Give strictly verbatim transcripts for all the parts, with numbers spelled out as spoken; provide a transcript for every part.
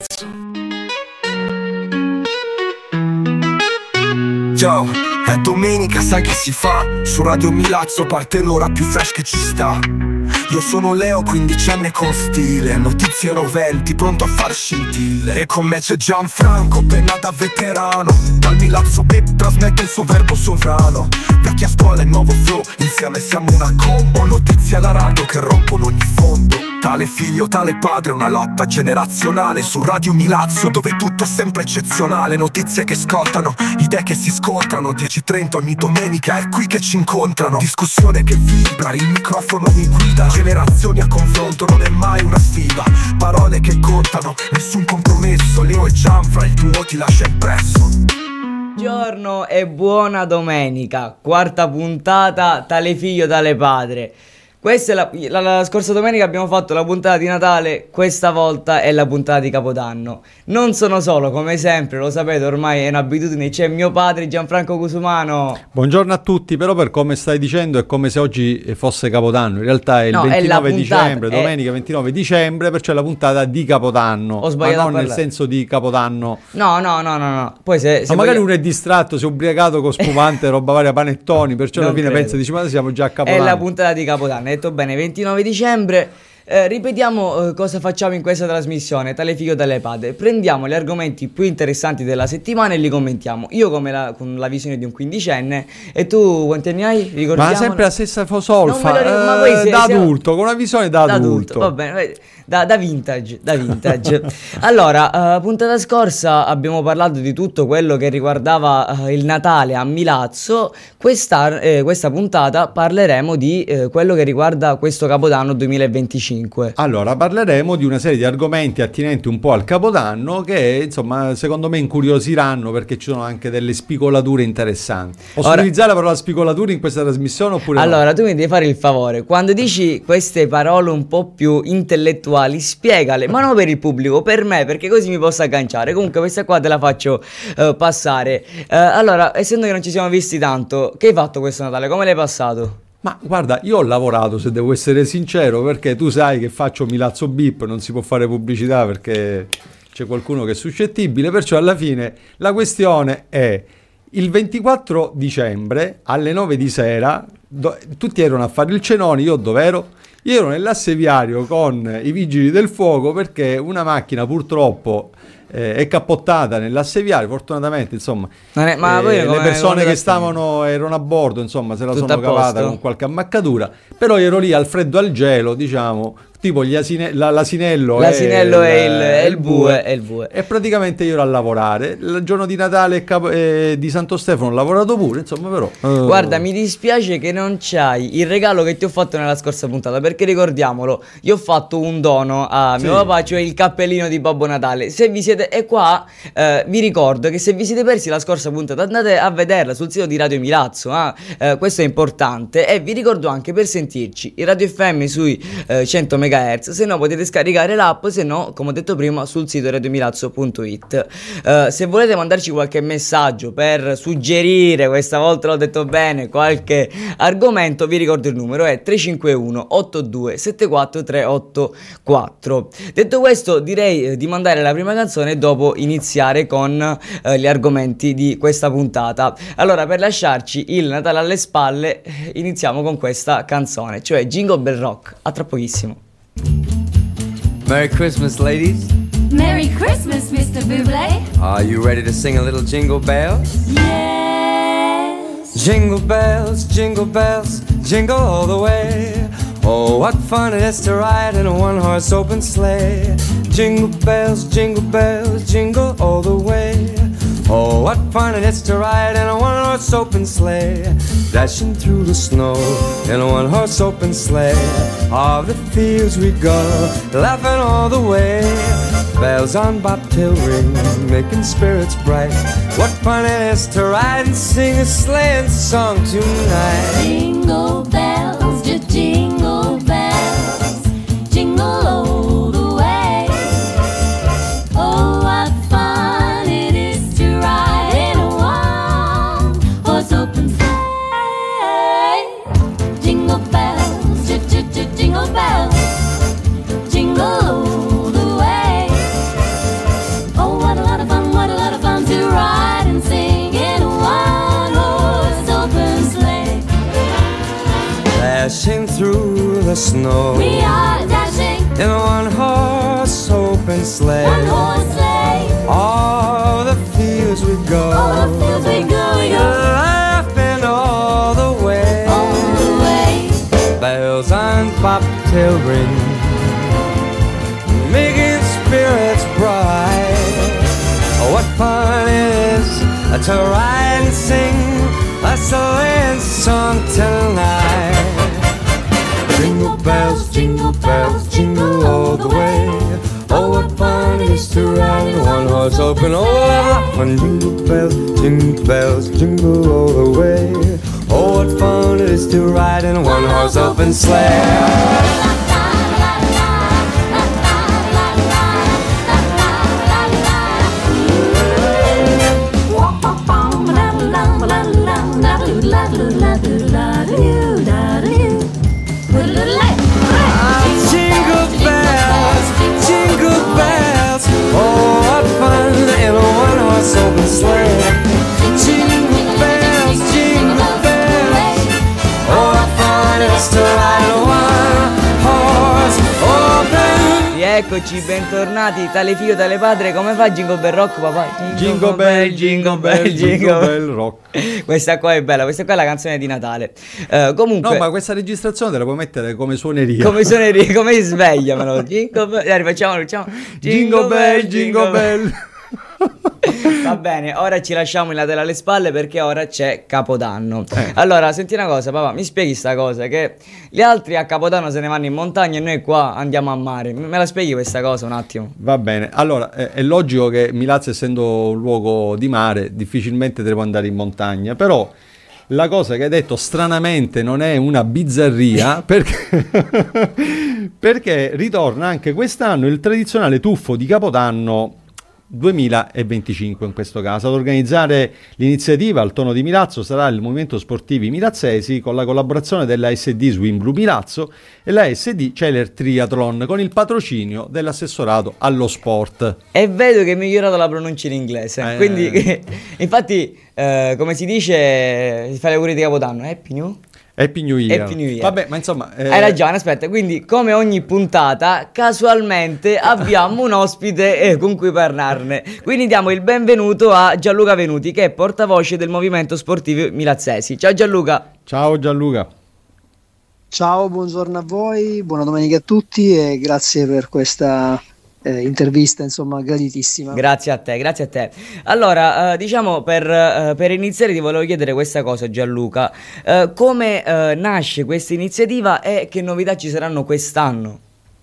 Yo, è domenica, sai che si fa? Su Radio Milazzo parte l'ora più fresh che ci sta. Io sono Leo, quindicenne con stile, notizie roventi, pronto a far scintille. E con me c'è Gianfranco, penna da veterano. Dal Milazzo Beat trasmette il suo verbo sovrano. Vecchia scuola e nuovo flow, insieme siamo una combo. Notizie alla radio che rompono ogni fondo. Tale figlio, tale padre, una lotta generazionale. Su Radio Milazzo, dove tutto è sempre eccezionale. Notizie che scottano, idee che si scontrano. dieci e trenta ogni domenica è qui che ci incontrano. Discussione che vibra, il microfono mi guida. Generazioni a confronto, non è mai una sfida. Parole che contano, nessun compromesso. Leo e Gianfra, il tuo ti lascia impresso. Buongiorno e buona domenica. Quarta puntata, tale figlio, tale padre. Questa è la, la, la scorsa domenica abbiamo fatto la puntata di Natale, questa volta è la puntata di Capodanno. Non sono solo, come sempre, lo sapete, ormai è un'abitudine, c'è mio padre Gianfranco Cusumano. Buongiorno a tutti, però per come stai dicendo è come se oggi fosse Capodanno, in realtà è il no, ventinove è puntata, dicembre, è... domenica ventinove dicembre, perciò è la puntata di Capodanno. Ho sbagliato, ma non nel senso di Capodanno. No, no, no, no, no. Poi se, se ma magari voglio... uno è distratto, si è ubriacato con spumante, roba varia, panettoni, perciò non alla fine credo. Pensa, dice ma siamo già a Capodanno. È la puntata di Capodanno. Hai detto bene, ventinove dicembre. Eh, ripetiamo eh, cosa facciamo in questa trasmissione, tale figlio tale padre. Prendiamo gli argomenti più interessanti della settimana e li commentiamo. Io come la, con la visione di un quindicenne. E tu quanti anni hai? Ricordiamo. Ma sempre la stessa fosolfa, ricordo, eh, ma voi se, da se... adulto, con una visione da, da adulto. adulto. Va bene, da, da vintage, da vintage. Allora, uh, puntata scorsa abbiamo parlato di tutto quello che riguardava uh, il Natale a Milazzo. Questa, eh, questa puntata parleremo di eh, quello che riguarda questo Capodanno duemilaventicinque. Allora, parleremo di una serie di argomenti attinenti un po' al Capodanno che, insomma, secondo me incuriosiranno perché ci sono anche delle spigolature interessanti. Posso Ora, utilizzare la parola spigolature in questa trasmissione oppure allora, no? tu mi devi fare il favore, quando dici queste parole un po' più intellettuali, spiegale, ma non per il pubblico, per me, perché così mi posso agganciare. Comunque questa qua te la faccio uh, passare. Uh, allora, essendo che non ci siamo visti tanto, che hai fatto questo Natale? Come l'hai passato? Ma guarda, io ho lavorato, se devo essere sincero, perché tu sai che faccio Milazzo Beep, non si può fare pubblicità perché c'è qualcuno che è suscettibile, perciò alla fine la questione è il ventiquattro dicembre alle nove di sera, do, tutti erano a fare il cenone, io dove ero? Io ero nell'asseviario con i vigili del fuoco perché una macchina purtroppo eh, è cappottata nell'asseviario, fortunatamente insomma è, ma eh, le persone che stavano erano a bordo, insomma se la sono cavata con qualche ammaccatura, però ero lì al freddo al gelo, diciamo, tipo gli asine, la, l'asinello, l'asinello è, è, il, è il bue, è il bue. E praticamente io ero a lavorare il giorno di Natale e Capo, eh, di Santo Stefano ho lavorato pure, insomma, però uh. guarda, mi dispiace che non c'hai il regalo che ti ho fatto nella scorsa puntata, perché ricordiamolo, io ho fatto un dono a mio sì. papà, cioè il cappellino di Babbo Natale. Se vi siete, e qua eh, vi ricordo che se vi siete persi la scorsa puntata andate a vederla sul sito di Radio Milazzo, eh? Eh, questo è importante. E vi ricordo anche, per sentirci in Radio F M sui eh, cento megahertz, se no potete scaricare l'app, se no, come ho detto prima, sul sito radiomilazzo punto it. Uh, se volete mandarci qualche messaggio per suggerire, questa volta l'ho detto bene, qualche argomento, vi ricordo il numero è tre cinque uno otto due sette quattro tre otto quattro. Detto questo, direi eh, di mandare la prima canzone e dopo iniziare con eh, gli argomenti di questa puntata. Allora, per lasciarci il Natale alle spalle, iniziamo con questa canzone, cioè Jingle Bell Rock. A tra pochissimo. Merry Christmas, ladies. Merry Christmas, Mister Bublé. Are you ready to sing a little jingle bells? Yes. Jingle bells, jingle bells, jingle all the way. Oh, what fun it is to ride in a one-horse open sleigh. Jingle bells, jingle bells, jingle all the way. Oh, what fun it is to ride in a one-horse open sleigh. Dashing through the snow in a one-horse open sleigh. Of the fields we go, laughing all the way. Bells on bobtail ring, making spirits bright. What fun it is to ride and sing a sleighing song tonight. Jingle bells, just jingle bells, jingle all the way. Oh, what fun it is to ride in a one-horse open sleigh. Jingle bells, just, just, just jingle bells, jingle all the way. snow. We are dashing In a one-horse open sleigh. one horse sleigh. All the fields we go. All the fields we go, we go Laughing all the way. all the way. Bells on bobtail ring, making spirits bright. Oh, what fun it is to ride and sing a sleighing song tonight. Jingle bells, jingle bells, jingle all the way. Oh, what fun it is to ride in a one-horse open. Oh, what fun! Jingle bells, jingle bells, jingle all the way. Oh, what fun it is to ride in a one-horse open sleigh. Jingle bells, jingle bells, oh, what fun in a one-horse open sleigh. Jingle bells, jingle bells, oh, what fun it is to ride in a one-horse open. Rieccoci, bentornati, tale figlio, tale padre. Come fa Jingle Bell Rock, papà? Jingle bell, jingle bell, jingle bell rock. Questa qua è bella, questa qua è la canzone di Natale. Eh, comunque, No, ma questa registrazione te la puoi mettere come suoneria. come suoneria, come svegliamelo. Jingle Bell, dai, rifacciamolo, facciamo. Jingle bell, jingle bell. Va bene, ora ci lasciamo il Natale alle spalle perché ora c'è Capodanno. Eh. Allora, senti una cosa, papà, mi spieghi sta cosa, che gli altri a Capodanno se ne vanno in montagna e noi qua andiamo a mare. Me la spieghi questa cosa un attimo? Va bene, allora è, è logico che Milazzo, essendo un luogo di mare, difficilmente devo andare in montagna, però la cosa che hai detto stranamente non è una bizzarria perché, perché ritorna anche quest'anno il tradizionale tuffo di Capodanno duemilaventicinque. In questo caso ad organizzare l'iniziativa al Tono di Milazzo sarà il Movimento Sportivi Milazzesi con la collaborazione della S D Swim Blu Milazzo e la S D Celer Triathlon con il patrocinio dell'assessorato allo sport. E vedo che hai migliorato la pronuncia in inglese. Eh. Quindi, infatti, eh, come si dice, si fa le auguri di Capodanno. Happy New? Happy New Year. Happy New Year. Vabbè, ma insomma eh, Hai ragione, aspetta, quindi come ogni puntata, casualmente abbiamo un ospite eh, con cui parlarne. Quindi diamo il benvenuto a Gianluca Venuti, che è portavoce del Movimento Sportivo Milazzesi. Ciao Gianluca. ciao Gianluca. Ciao, buongiorno a voi, buona domenica a tutti e grazie per questa eh, intervista, insomma, graditissima. Grazie a te, grazie a te. Allora, eh, diciamo per, eh, per iniziare ti volevo chiedere questa cosa, Gianluca. Eh, come eh, nasce questa iniziativa e che novità ci saranno quest'anno?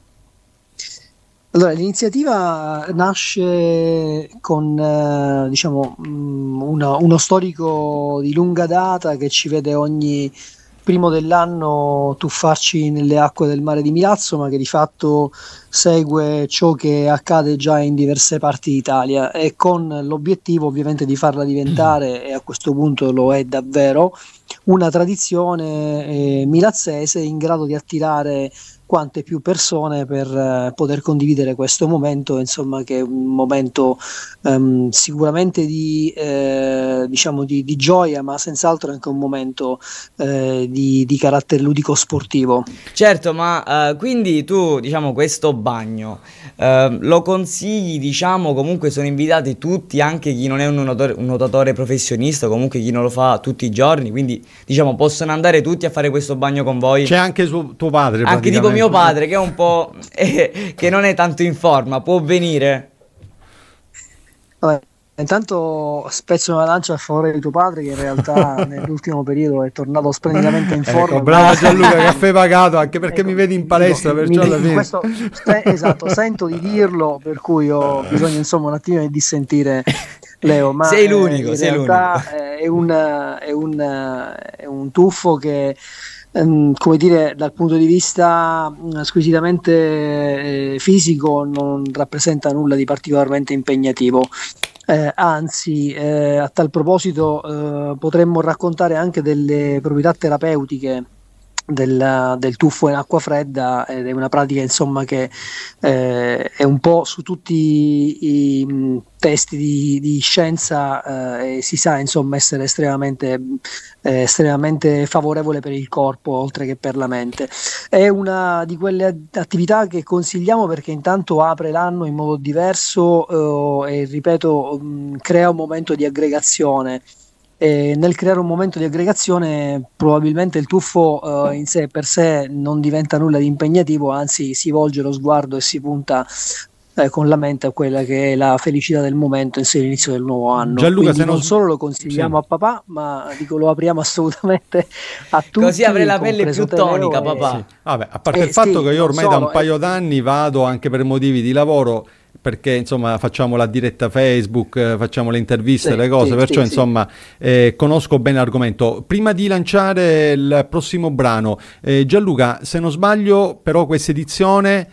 Allora, l'iniziativa nasce con eh, diciamo mh, una- uno storico di lunga data che ci vede ogni primo dell'anno tuffarci nelle acque del mare di Milazzo, ma che di fatto segue ciò che accade già in diverse parti d'Italia e con l'obiettivo ovviamente di farla diventare, e a questo punto lo è davvero, una tradizione eh, milazzese in grado di attirare quante più persone per eh, poter condividere questo momento, insomma, che è un momento ehm, sicuramente di, eh, diciamo di, di gioia, ma senz'altro anche un momento eh, di, di carattere ludico sportivo. Certo, ma eh, quindi tu, diciamo, questo bagno eh, lo consigli, diciamo, comunque sono invitati tutti, anche chi non è un nuotatore, un nuotatore professionista, comunque chi non lo fa tutti i giorni, quindi diciamo possono andare tutti a fare questo bagno con voi. C'è anche suo, tuo padre, Anche tipo praticamente. mio padre che è un po' eh, che non è tanto in forma, può venire? Vabbè, intanto spezzo una lancia a favore di tuo padre, che in realtà nell'ultimo periodo è tornato splendidamente in forma. Ecco, bravo Gianluca, caffè pagato, anche perché Ecco, mi vedi in palestra, dico, perciò mi- alla fine. questo- se- esatto, sento di dirlo, per cui ho bisogno insomma un attimo di dissentire Leo, ma Sei eh, l'unico, in sei realtà eh, è, un, è, un, è un tuffo che ehm, come dire, dal punto di vista mh, squisitamente eh, fisico non rappresenta nulla di particolarmente impegnativo. Eh, anzi, eh, a tal proposito eh, potremmo raccontare anche delle proprietà terapeutiche del, del tuffo in acqua fredda, ed è una pratica insomma che eh, è un po' su tutti i, i mh, testi di, di scienza, eh, e si sa insomma essere estremamente, eh, estremamente favorevole per il corpo oltre che per la mente. È una di quelle attività che consigliamo perché intanto apre l'anno in modo diverso, eh, e ripeto, mh, crea un momento di aggregazione. E nel creare un momento di aggregazione probabilmente il tuffo eh, in sé per sé non diventa nulla di impegnativo, anzi si volge lo sguardo e si punta eh, con la mente a quella che è la felicità del momento, insieme all'inizio del nuovo anno. Gianluca, Quindi se non non- solo lo consigliamo Sì. a papà, ma dico lo apriamo assolutamente a tutti. Così avrai la pelle compreso più te, Leo, tonica, e- papà. Sì. Vabbè, a parte Eh, il fatto sì, che io non ormai da un solo, paio eh. d'anni vado anche per motivi di lavoro, perché insomma facciamo la diretta Facebook, eh, facciamo le interviste, Sì, le cose, sì, perciò sì, sì. insomma eh, conosco bene l'argomento. Prima di lanciare il prossimo brano, eh, Gianluca, se non sbaglio, però questa edizione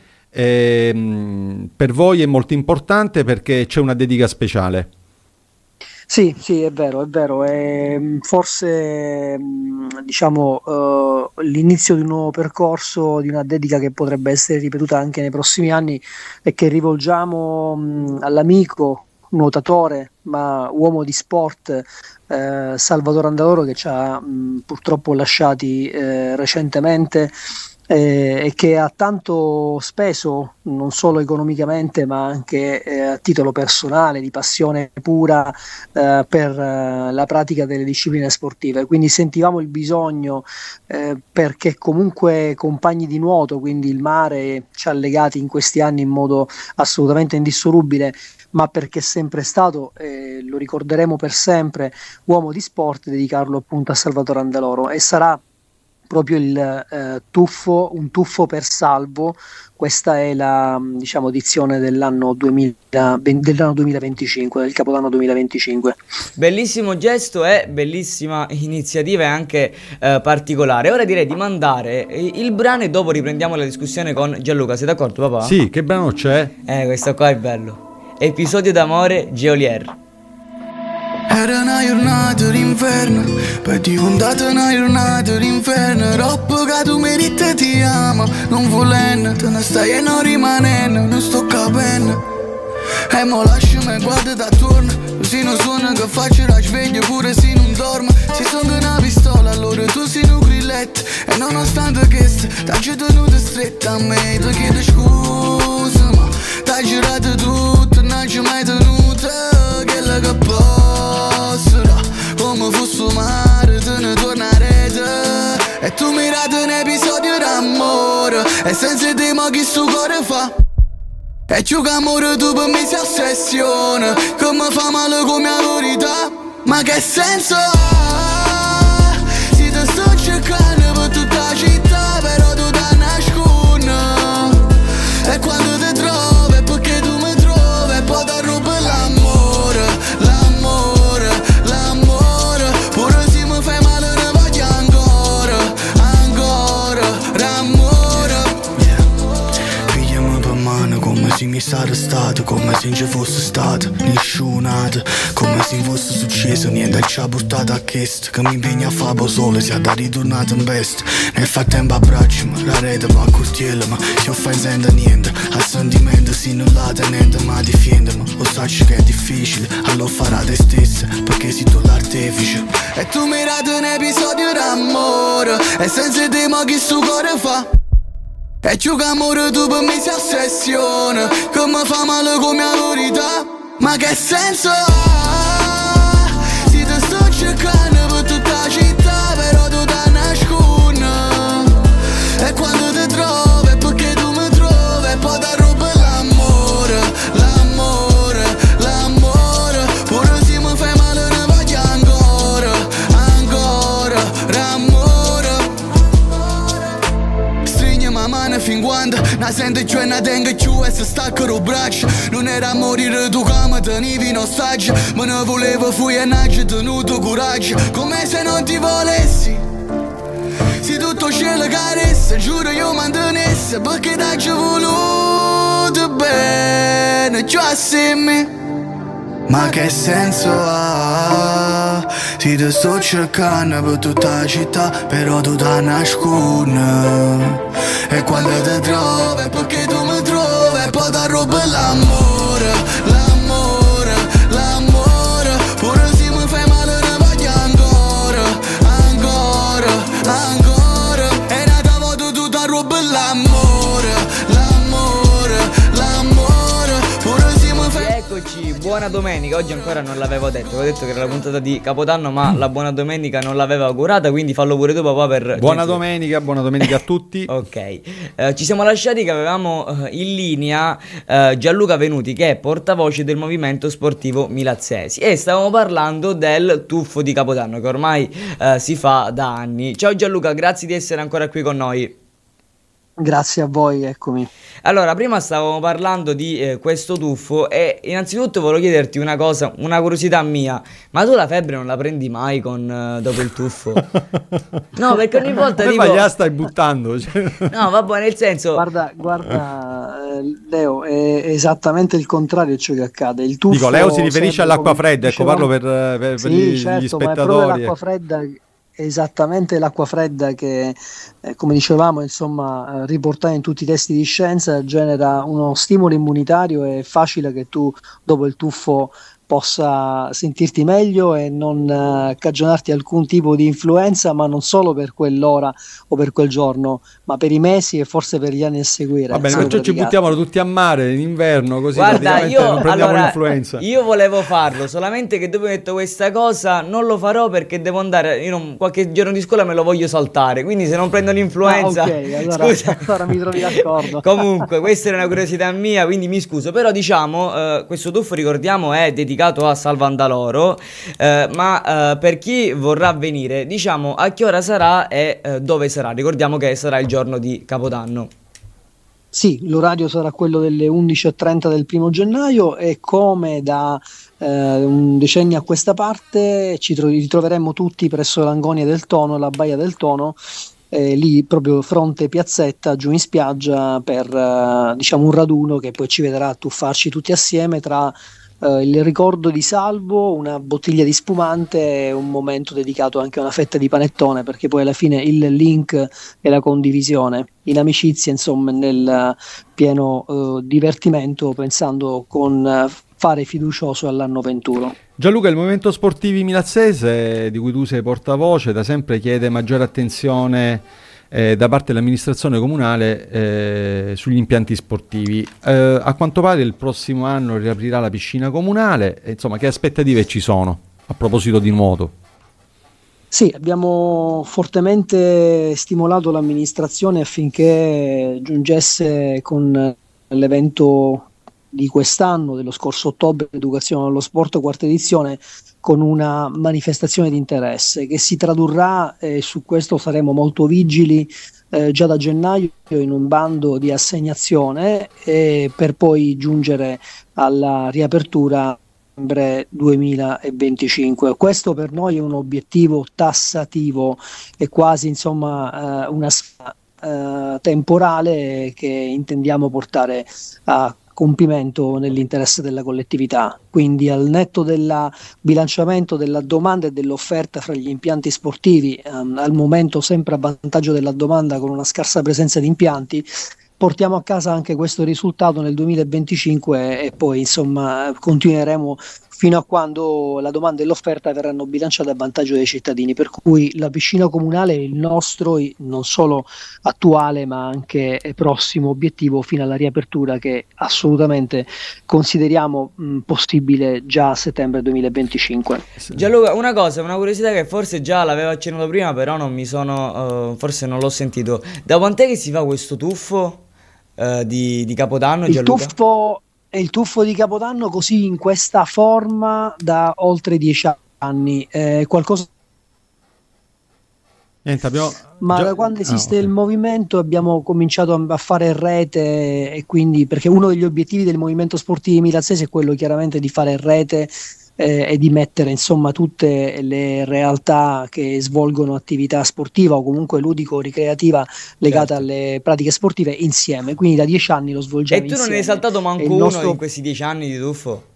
ehm, per voi è molto importante perché c'è una dedica speciale. Sì, sì, è vero, è vero. È mm, forse mm, diciamo eh, l'inizio di un nuovo percorso, di una dedica che potrebbe essere ripetuta anche nei prossimi anni e che rivolgiamo mm, all'amico nuotatore, ma uomo di sport, eh, Salvatore Andaloro, che ci ha mm, purtroppo lasciati eh, recentemente, eh, e che ha tanto speso, non solo economicamente, ma anche eh, a titolo personale, di passione pura eh, per eh, la pratica delle discipline sportive. Quindi sentivamo il bisogno, eh, perché comunque compagni di nuoto, quindi il mare ci ha legati in questi anni in modo assolutamente indissolubile, ma perché è sempre stato, eh, lo ricorderemo per sempre, uomo di sport, dedicarlo appunto a Salvatore Andaloro. E sarà proprio il eh, tuffo, un tuffo per Salvo. Questa è la mh, diciamo edizione dell'anno duemilaventi, dell'anno duemilaventicinque, del Capodanno duemilaventicinque. Bellissimo gesto e bellissima iniziativa e anche eh, particolare. Ora direi di mandare il brano e dopo riprendiamo la discussione con Gianluca. Sei d'accordo, papà? Sì, che brano c'è? Eh, questo qua è bello. Episodio d'amore Geolier. Era una giornata d'inverno, poi è diventata una giornata d'inferno. Troppo che tu meriti e ti amo, non volendo, te ne stai e non rimanendo, non sto capendo. E mo lasciami guarda da attorno, così non suona che faccio la sveglia pure se non dormo. Se sono una pistola allora tu sei un grilletto, e nonostante questo t'hai tenuto stretta a me. Ti chiedo scusa ma t'hai girato tutto, non ci mai tenuto quella che passerà. Come fosse mare te ne tornerete, e tu mirate un episodio d'amore, e senza te ma chi sto cuore fa. E ciò che amore tu per me si ossessiona, che mi fa male come la verità. Ma che senso ha? Se ti sto cercando per tutta la città, però tu ti nascondi. E quando ti trovi è perché tu mi trovi, e poi ti rubo l'amore, l'amore, l'amore. Pure se mi fai male ne voglio ancora, ancora, l'amore. Pigliami per mano come se mi sarà stato, come se non ci fosse stato nessunato, come se fosse successo niente ci ha portato a questo, che mi impegna a fare poi solo sia da ritornato in veste. Nel frattempo abbracciami, la rete va a curtiello, ma se io fai senza niente, a sentimento si non la tenente ma difendimi. Lo sai che è difficile, allora farà te stessa, perché sei tu l'artefice. E tu mi rati un episodio d'amore, e senza te ma chi sto cuore fa. E ciò che amore tu per me si ossessiona, che mi fa male come la verità. Ma che senso ha? Se ti sto cercando per tutta la città, però tu ti nascondi. E quando ti trovi è perché tu mi trovi, e poi ti rubo l'amore, l'amore, l'amore. Pure se mi fai male ne voglio ancora, ancora, l'amore. Stringi la mano fin quando la sento giù e la tengo giù e si stacca lo braccio. Non era a morire tu come tenevi in ostaggio, ma ne volevo fui e non ci tenuto coraggio. Come se non ti volessi, se tutto cielo caressa, giuro io mantenesse, perché t'hai voluto bene giù assieme. Ma che senso ha? Sì, ti sto cercando per tutta la città, però tu ti nascondi. E quando ti trovi è perché tu mi trovi, e poi ti rubo l'amore, l'amore, l'amore. Pure se mi fai male ne voglio ancora, ancora, ancora. E nata voto tu ti rubo l'amore, l'amore, l'amore. Pure se mi fai. Eccoci, buona domenica. Oggi ancora non l'avevo detto. Avevo detto che era la puntata di Capodanno, ma la buona domenica non l'avevo augurata, quindi fallo pure tu, papà, per Buona gente- domenica, buona domenica a tutti. Ok, Eh, ci siamo lasciati che avevamo eh, in linea eh, Gianluca Venuti, che è portavoce del movimento sportivo milazzesi, e stavamo parlando del tuffo di Capodanno che ormai eh, si fa da anni. Ciao Gianluca, grazie di essere ancora qui con noi. Grazie a voi, eccomi. Allora, prima stavamo parlando di eh, questo tuffo e innanzitutto volevo chiederti una cosa, una curiosità mia, ma tu la febbre non la prendi mai con eh, dopo il tuffo? No, perché ogni volta Te dico... gliela stai buttando. Cioè. No, vabbè, nel senso... Guarda, guarda, eh, Leo, è esattamente il contrario ciò che accade. Il tuffo Dico, Leo si riferisce serve, all'acqua come fredda, ecco, dicevamo- parlo per, per- per Sì, gli, certo, gli ma è proprio spettatori. l'acqua fredda, esattamente l'acqua fredda che, eh, come dicevamo, insomma, eh, riportata in tutti i testi di scienza, genera uno stimolo immunitario. È facile che tu dopo il tuffo possa sentirti meglio e non eh, cagionarti alcun tipo di influenza, ma non solo per quell'ora o per quel giorno, ma per i mesi e forse per gli anni a seguire. Va bene, se lo perciò ci praticate. buttiamo tutti a mare in inverno, così Guarda, praticamente io, non prendiamo allora, l'influenza. io volevo farlo, solamente che dopo che ho detto questa cosa non lo farò perché devo andare, io non- qualche giorno di scuola me lo voglio saltare, quindi se non prendo l'influenza... Ah, ok, allora, scusa. allora mi trovi d'accordo. Comunque, questa era una curiosità mia, quindi mi scuso, però diciamo, eh, questo tuffo, ricordiamo, è dedicato a Salvandaloro, eh, ma eh, per chi vorrà venire, diciamo a che ora sarà e eh, dove sarà. Ricordiamo che sarà il giorno di Capodanno. Sì, l'orario sarà quello delle undici e trenta del primo gennaio e come da eh, un decennio a questa parte ci tro- ritroveremo tutti presso l'Angonia del Tono, la Baia del Tono, eh, lì proprio fronte piazzetta giù in spiaggia per eh, diciamo un raduno che poi ci vedrà tuffarci tutti assieme tra eh, il ricordo di Salvo, una bottiglia di spumante e un momento dedicato anche a una fetta di panettone, perché poi alla fine il link è la condivisione in amicizia, insomma, nel eh, pieno eh, divertimento, pensando con eh, fare fiducioso all'anno ventuno. Gianluca, il movimento sportivi milazzese, di cui tu sei portavoce, da sempre chiede maggiore attenzione eh, da parte dell'amministrazione comunale eh, sugli impianti sportivi. Eh, a quanto pare il prossimo anno riaprirà la piscina comunale, e, insomma, che aspettative ci sono a proposito di nuoto? Sì, abbiamo fortemente stimolato l'amministrazione affinché giungesse con l'evento di quest'anno, dello scorso ottobre, Educazione allo Sport, quarta edizione, con una manifestazione di interesse che si tradurrà, e su questo saremo molto vigili, eh, già da gennaio in un bando di assegnazione, e per poi giungere alla riapertura settembre duemilaventicinque. Questo per noi è un obiettivo tassativo e quasi, insomma, eh, una sfida eh, temporale che intendiamo portare a compimento nell'interesse della collettività. Quindi, al netto del bilanciamento della domanda e dell'offerta fra gli impianti sportivi, ehm, al momento sempre a vantaggio della domanda con una scarsa presenza di impianti, portiamo a casa anche questo risultato nel duemilaventicinque e poi, insomma, continueremo fino a quando la domanda e l'offerta verranno bilanciate a vantaggio dei cittadini, per cui la piscina comunale è il nostro non solo attuale ma anche prossimo obiettivo fino alla riapertura, che assolutamente consideriamo mh, possibile già a settembre duemilaventicinque. Gianluca, una cosa, una curiosità che forse già l'avevo accennato prima, però non mi sono, uh, forse non l'ho sentito. Da quant'è che si fa questo tuffo uh, di, di Capodanno, Il Gianluca? tuffo è il tuffo di Capodanno così in questa forma da oltre dieci anni, è qualcosa. Niente, abbiamo... Ma già- da quando esiste ah, ok. il movimento abbiamo cominciato a- a fare rete, e quindi, perché uno degli obiettivi del movimento sportivo milazzese è quello chiaramente di fare rete eh, e di mettere, insomma, tutte le realtà che svolgono attività sportiva o comunque ludico-ricreativa legata Certo. alle pratiche sportive insieme. Quindi da dieci anni lo E svolgiamo tu non insieme. ne hai saltato manco E il uno nostro- in questi dieci anni di tuffo?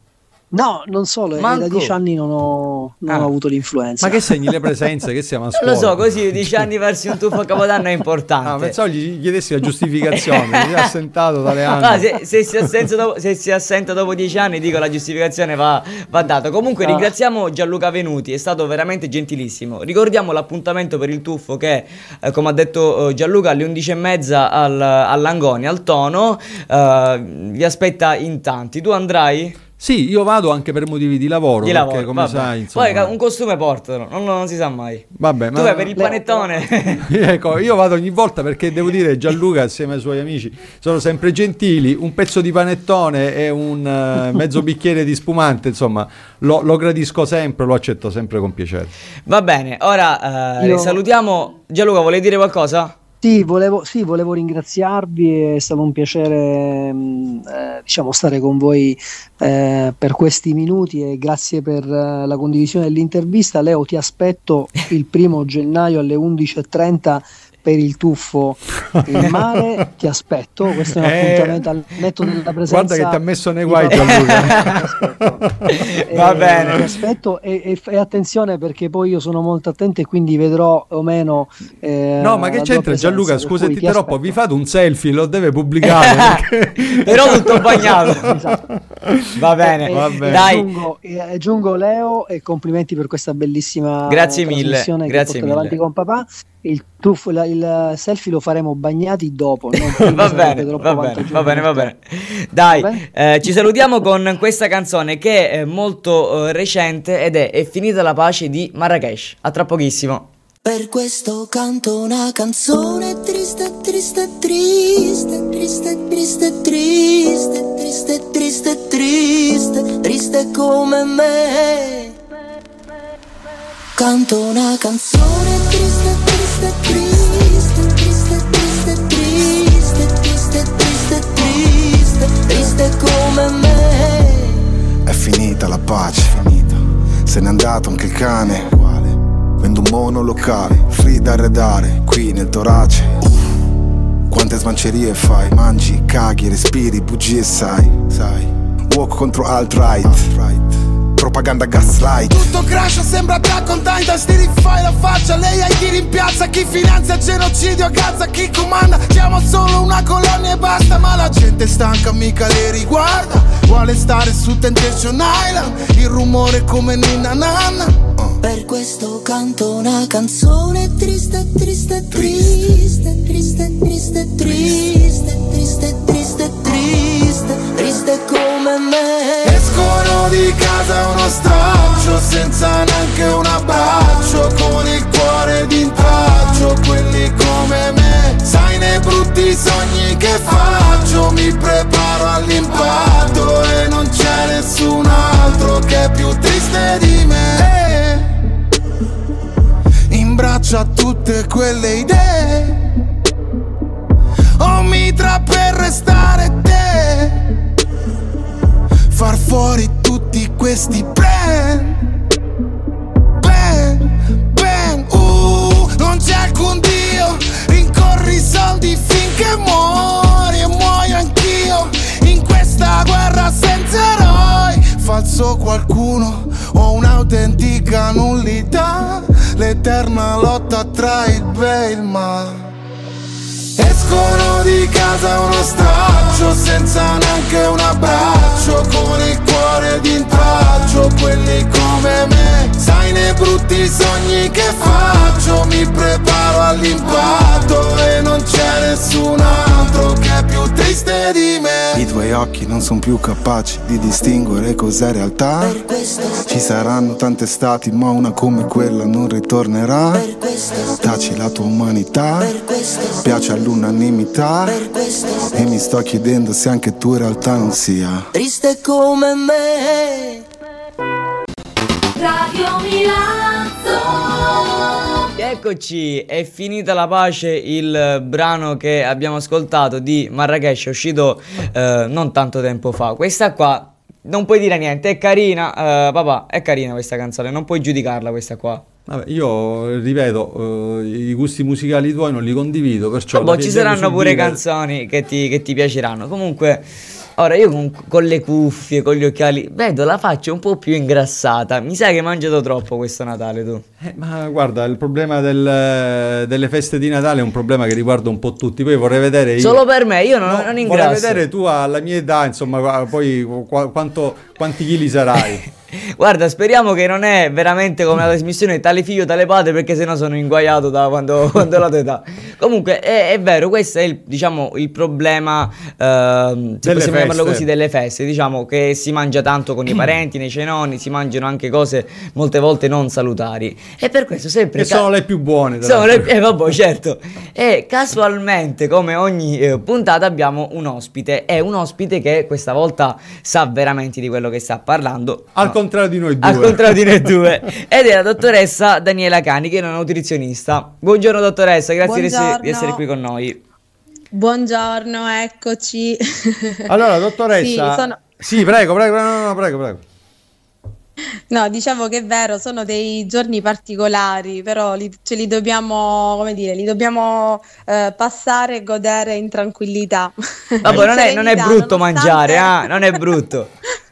No, non solo, eh, Manco. da dieci anni non ho, non Ah. ho avuto l'influenza. Ma che segni le presenze che siamo a scuola? Lo so, così dieci anni verso un tuffo a Capodanno è importante. Ah, pensavo gli chiedessi la giustificazione, mi è assentato dalle anni. Ah, se, se si assenta dopo, se si assenta dopo dieci anni, dico la giustificazione va, va data. Comunque Ah. ringraziamo Gianluca Venuti, è stato veramente gentilissimo. Ricordiamo l'appuntamento per il tuffo che, eh, come ha detto eh, Gianluca, alle undici e mezza al, all'Angoni, al Tono. Eh, vi aspetta in tanti. Tu andrai? Sì, io vado anche per motivi di lavoro, Di perché lavoro, come vabbè. sai, insomma... Poi un costume portano, non, non si sa mai. Vabbè, Tu ma... vai per il panettone. Ecco, io vado ogni volta perché devo dire Gianluca assieme ai suoi amici sono sempre gentili, un pezzo di panettone e un eh, mezzo bicchiere di spumante, insomma, lo, lo gradisco sempre, lo accetto sempre con piacere. Va bene, ora eh, Io- salutiamo. Gianluca, vuoi dire qualcosa? Sì, volevo, sì, volevo ringraziarvi, è stato un piacere mh, eh, diciamo, stare con voi eh, per questi minuti e grazie per eh, la condivisione dell'intervista. Leo, ti aspetto il primo gennaio alle undici e trenta per il tuffo in mare, ti aspetto, questo è un Eh, appuntamento al netto della presenza. Guarda che ti ha messo nei di guai Paolo. Gianluca. Ti aspetto. Va Eh, bene. ti aspetto e, e- e attenzione perché poi io sono molto attento e quindi vedrò o meno eh, No, ma che la tua c'entra presenza, Gianluca? per Scusa, cui ti ti interrompo, aspetto. vi fate un selfie, lo deve pubblicare. perché- Però tutto bagnato. Esatto. Va bene, E- va e- bene. e Dai. aggiungo, e aggiungo Leo e complimenti per questa bellissima Grazie eh, mille, trasmissione che grazie portate avanti mille. con papà. Il tuffo, la- il selfie lo faremo bagnati dopo, non prima, Va sarebbe bene, troppo va bene, vantaggioso va bene, va per bene. te. Dai, Va bene? eh, ci salutiamo con questa canzone che è molto eh, recente ed è È finita la pace di Marrakesh. A tra pochissimo. Per questo canto una canzone triste, triste, triste, triste, triste, triste, triste, triste, triste, triste come me. Canto una canzone triste, triste, triste, triste, triste, triste, triste, triste, triste, triste come me. È finita la pace, finita. Se n'è andato anche il cane. Vendo un monolocale, free da arredare, qui nel torace. Uff, quante smancerie fai? Mangi, caghi, respiri, bugie sai, sai. Walk contro alt-right, propaganda gaslight. Tutto crasha, sembra Attack on Titan. Sti rifai la faccia, lei ai tiri in piazza. Chi finanzia il genocidio a Gaza, chi comanda. Siamo solo una colonia e basta. Ma la gente stanca mica le riguarda. Vuole stare su Temptation Island. Il rumore come Ninna Nanna. Per questo canto una canzone triste, triste, triste, triste, triste, triste, triste, triste, triste, triste come me. Escono di casa uno straccio, senza neanche un abbraccio, con il cuore d'intraccio, quelli come me. Sai nei brutti sogni che faccio, mi preparo all'impatto e non c'è nessun altro che è più triste di me. In braccio a tutte quelle idee, ho mitra per restare te. Far fuori tutti questi plan, plan, plan. Uh, non c'è alcun Dio, rincorri i soldi finché muori e muoio anch'io. In questa guerra senza eroi, falso qualcuno o un'autentica nullità. L'eterna lotta tra il bene e il male. Escono di casa uno straccio, senza neanche un abbraccio, con il cuore d'intraccio, quelli come me. Sai nei brutti sogni che faccio, mi preparo all'impatto e non c'è nessun altro che è più triste di me. I tuoi occhi non sono più capaci di distinguere cos'è realtà. Per questo, Ci saranno tante estati, ma una come quella non ritornerà. per questo, Taci la tua umanità, per questo, piace all'unanimità. per questo, E mi sto chiedendo se anche tu in realtà non sia. triste come me. Radio Milazzo. Eccoci, è finita la pace, il brano che abbiamo ascoltato di Marrakesh è uscito eh, non tanto tempo fa. Questa qua non puoi dire niente, è carina, eh, papà, è carina questa canzone, non puoi giudicarla questa qua. Vabbè, io ripeto, eh, i gusti musicali tuoi non li condivido, perciò Boh, la ci devo saranno pure subire. canzoni che ti, che ti piaceranno. Comunque, Ora io con, con le cuffie, con gli occhiali, vedo la faccia un po' più ingrassata. Mi sa che hai mangiato troppo questo Natale tu. Eh, ma guarda, il problema del- delle feste di Natale è un problema che riguarda un po' tutti. Poi vorrei vedere io. Solo per me, io non, No, non ingrasso. vorrei vedere tu alla mia età, insomma, qua- poi qua- quanto, quanti chili sarai. Guarda, speriamo che non è veramente come la trasmissione Tale figlio, tale padre, perché sennò sono inguaiato da quando, quando ho la tua età. Comunque è, è vero, questo è il, diciamo, il problema, ehm, se Delle possiamo chiamarlo feste. così, delle feste. Diciamo che si mangia tanto con i parenti, nei cenoni, si mangiano anche cose molte volte non salutari. E per questo sempre... E sono le più buone. tra Sono le, l'altro. eh, vabbè, certo. E casualmente, come ogni eh, puntata, abbiamo un ospite. È un ospite che questa volta sa veramente di quello che sta parlando. Al No, contrario di noi due. al contrario di noi due. Ed è la dottoressa Daniela Cani, che è una nutrizionista. Buongiorno dottoressa, grazie di essere, Buongiorno. di essere qui con noi. Buongiorno, eccoci. Allora, dottoressa. Sì, sono- Sì, prego, prego, no, no, prego, prego. No, diciamo che è vero, sono dei giorni particolari, però li, ce li dobbiamo, come dire, li dobbiamo eh, passare e godere in tranquillità. Vabbè, In non è, non è serenità, brutto nonostante- mangiare, ah, non è brutto.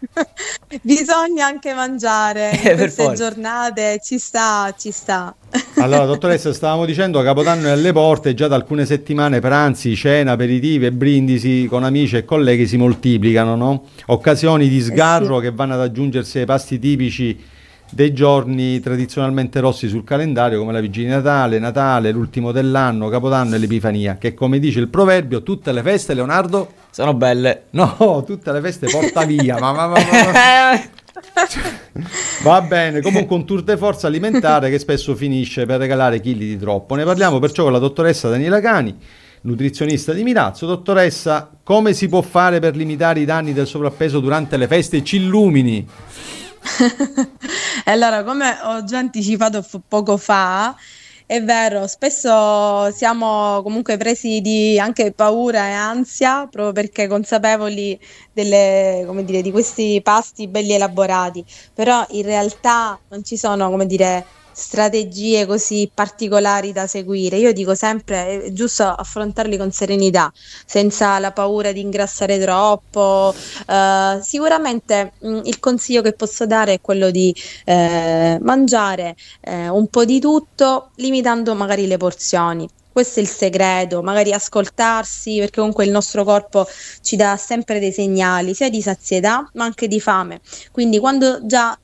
Bisogna anche mangiare in Eh, per queste forza. giornate, ci sta, ci sta. Allora, dottoressa, stavamo dicendo Capodanno è alle porte, già da alcune settimane pranzi, cena, aperitivi e brindisi con amici e colleghi si moltiplicano, no? Occasioni di sgarro che vanno ad aggiungersi ai pasti tipici dei giorni tradizionalmente rossi sul calendario, come la Vigilia di Natale, Natale, l'ultimo dell'anno, Capodanno e l'Epifania, che come dice il proverbio, tutte le feste, Leonardo? Sono belle. No, tutte le feste porta via, ma, ma, ma, ma- ma- Va bene, comunque un tour de force alimentare che spesso finisce per regalare chili di troppo. Ne parliamo perciò con la dottoressa Daniela Cani, nutrizionista di Milazzo. Dottoressa, come si può fare per limitare i danni del sovrappeso durante le feste? Ci illumini. E allora, come ho già anticipato f- poco fa, è vero, spesso siamo comunque presi di anche paura e ansia, proprio perché consapevoli delle, come dire, di questi pasti belli elaborati, però in realtà non ci sono, come dire, strategie così particolari da seguire. Io dico sempre, è giusto affrontarli con serenità, senza la paura di ingrassare troppo. Eh, sicuramente mh, il consiglio che posso dare è quello di eh, mangiare eh, un po' di tutto, limitando magari le porzioni. Questo è il segreto, magari ascoltarsi, perché comunque il nostro corpo ci dà sempre dei segnali, sia di sazietà ma anche di fame. Quindi quando già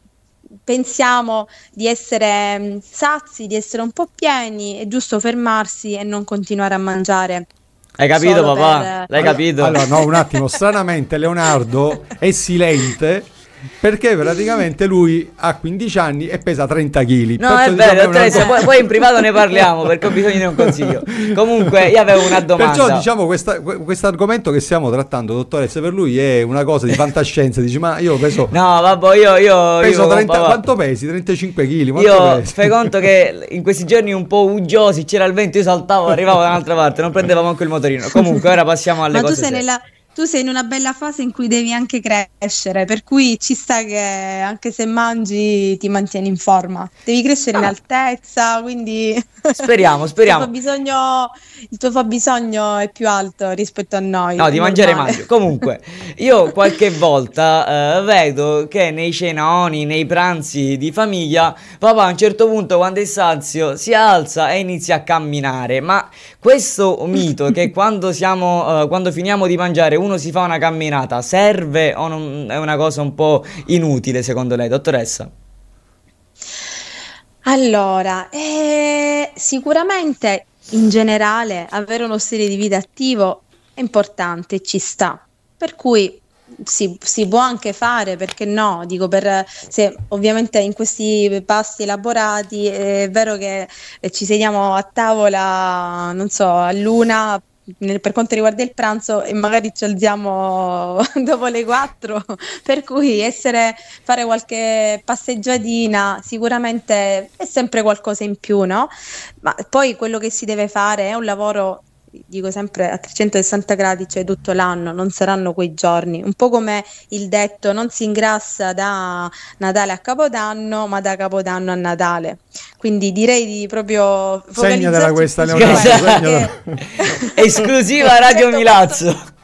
pensiamo di essere mh, sazi, di essere un po' pieni, è giusto fermarsi e non continuare a mangiare. Hai capito, Solo papà? per- L'hai capito? Allora, no, un attimo, stranamente Leonardo è silente perché praticamente lui ha quindici anni e pesa trenta chili. No, è vero, dottoressa, poi, poi in privato ne parliamo perché ho bisogno di un consiglio. Comunque, io avevo una domanda. Perciò diciamo questo argomento che stiamo trattando, dottoressa, per lui è una cosa di fantascienza. Dici, ma io peso. No, vabbè, io. io peso io, trenta, papà, quanto pesi? trentacinque chili. Io fai conto che in questi giorni un po' uggiosi, c'era il vento, io saltavo, arrivavo da un'altra parte, non prendevo manco il motorino. Comunque, ora passiamo alle Ma tu cose sei serie. nella, tu sei in una bella fase in cui devi anche crescere, per cui ci sta che anche se mangi ti mantieni in forma. Devi crescere in altezza, quindi Speriamo, speriamo. il tuo fabbisogno, il tuo fabbisogno è più alto rispetto a noi. No, è di mangiare normale. mangio. Comunque, io qualche volta eh, vedo che nei cenoni, nei pranzi di famiglia, papà a un certo punto quando è sazio si alza e inizia a camminare. Ma questo mito che quando siamo, eh, quando finiamo di mangiare uno si fa una camminata, serve o non, è una cosa un po' inutile secondo lei, dottoressa? Allora, eh, sicuramente in generale avere uno stile di vita attivo è importante, ci sta, per cui si, si può anche fare, perché no? Dico, per se ovviamente in questi pasti elaborati è vero che eh, ci sediamo a tavola, non so, all'una. Nel- per quanto riguarda il pranzo e magari ci alziamo dopo le quattro, per cui essere fare qualche passeggiatina sicuramente è sempre qualcosa in più, no? Ma poi quello che si deve fare è un lavoro, dico sempre, a trecentosessanta gradi, cioè tutto l'anno, non saranno quei giorni, un po' come il detto non si ingrassa da Natale a Capodanno ma da Capodanno a Natale, quindi direi di proprio Segnatela focalizzarci questa, su Leonardo, questo, segnatela. perché- Esclusiva Radio Certo, Milazzo.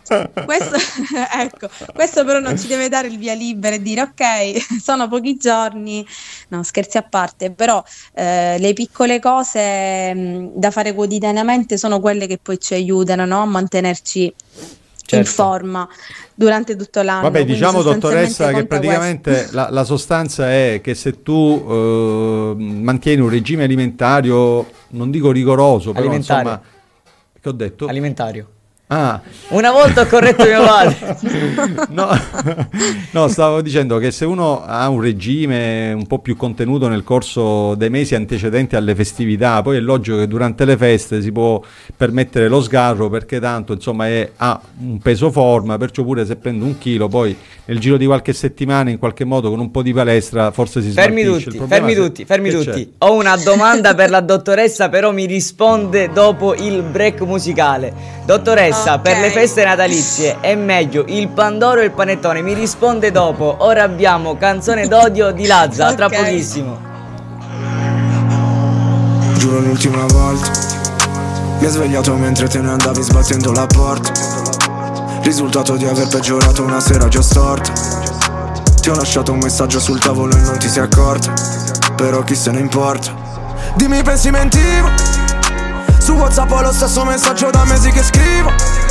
questo, ecco, questo però non ci deve dare il via libera e dire ok, sono pochi giorni, no, scherzi a parte, però eh, le piccole cose mh, da fare quotidianamente sono quelle che poi ci aiutano, no, a mantenerci Certo. in forma durante tutto l'anno. Vabbè, Quindi diciamo sostanzialmente dottoressa che conta praticamente la, la sostanza è che se tu eh, mantieni un regime alimentario, non dico rigoroso, però Alimentare. insomma, che ho detto? Alimentario. Ah, Una volta ho corretto mio padre. no, no, stavo dicendo che se uno ha un regime un po' più contenuto nel corso dei mesi antecedenti alle festività, poi è logico che durante le feste si può permettere lo sgarro, perché tanto insomma è, ha un peso forma, perciò pure se prende un chilo poi nel giro di qualche settimana in qualche modo con un po' di palestra forse si Fermi smaltisce. tutti, Il fermi problema tutti, se- fermi che tutti. Ho una domanda per la dottoressa, però mi risponde dopo il break musicale. Dottoressa, Ok. per le feste natalizie è meglio il pandoro o il panettone? Mi risponde dopo. Ora abbiamo Canzone d'odio di Lazza, tra Ok. pochissimo. Giuro l'ultima volta mi ha svegliato mentre te ne andavi sbattendo la porta. Risultato di aver peggiorato una sera già storta. Ti ho lasciato un messaggio sul tavolo e non ti sei accorta. Però chi se ne importa. Dimmi pensi mentivo. Su WhatsApp ho lo stesso messaggio da mesi che scrivo.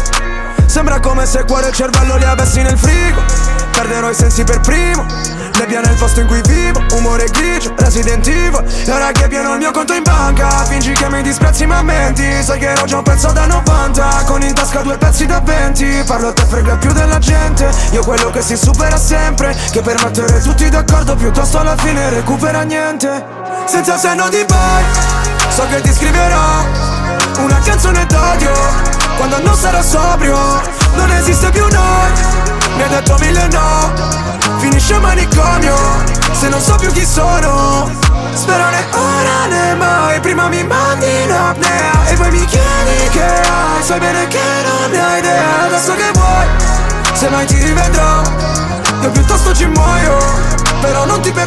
Sembra come se cuore e cervello li avessi nel frigo. Perderò i sensi per primo. Nebbia nel posto in cui vivo. Umore grigio, Resident Evil. E ora che è pieno il mio conto in banca, fingi che mi disprezzi ma menti. Sai che ero già un pezzo da novanta, con in tasca due pezzi da venti. Parlo a te frega più della gente. Io quello che si supera sempre, che per mettere tutti d'accordo piuttosto alla fine recupera niente. Senza senno di poi, so che ti scriverò una canzone d'odio quando non sarò sobrio. Non esiste più noi, mi hai detto mille no. Finisce il manicomio, se non so più chi sono. Spero né ora né mai, prima mi mandi in apnea e poi mi chiedi che hai. Sai bene che non ne hai idea, adesso che vuoi, se mai ti rivedrò. Io piuttosto ci muoio, però non ti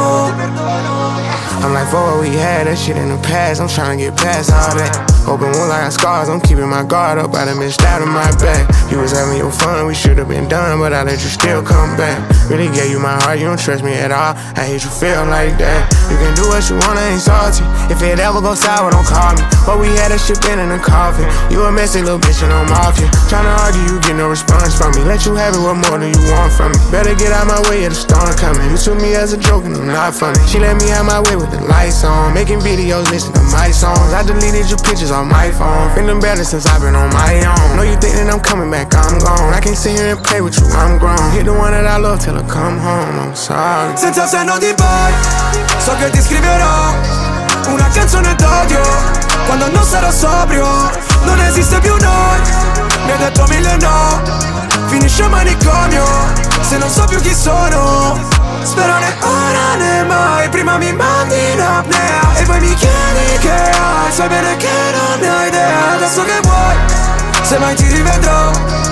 perdono. I'm like, for what we had, that shit in the past. I'm tryna get past all that. Open wounds, I got scars. I'm keeping my guard up. I done been stabbed in my back. You was having your fun, we should've been done, but I let you still come back. Really gave you my heart, you don't trust me at all. I hate you feel like that. You can do what you want, I ain't salty. If it ever goes sour, don't call me. But we had that shit been in the coffin. You a messy little bitch and I'm off you. Tryna argue, you get no response from me. Let you have it, what more do you want from me? Better get out my way, yeah, the storm coming. You took me as a joke and I'm not funny. She let me have my way with the lights on. Making videos, listen to my songs. I deleted your pictures on my phone. Feeling better since I've been on my own. Know you think that I'm coming back, I'm gone. I can't sit here and play with you, I'm grown. Hit the one that I love till I come home, I'm sorry. Senza senno di poi, so che ti scriverò una canzone d'odio quando non sarò sobrio. Non esiste più noi, mi hai detto mille no. Finisce il manicomio, se non so più chi sono. Spero né ora né mai, prima mi mandi in apnea e poi mi chiedi che hai. Sai bene che non ne hai idea, adesso che vuoi, se mai ti rivedrò.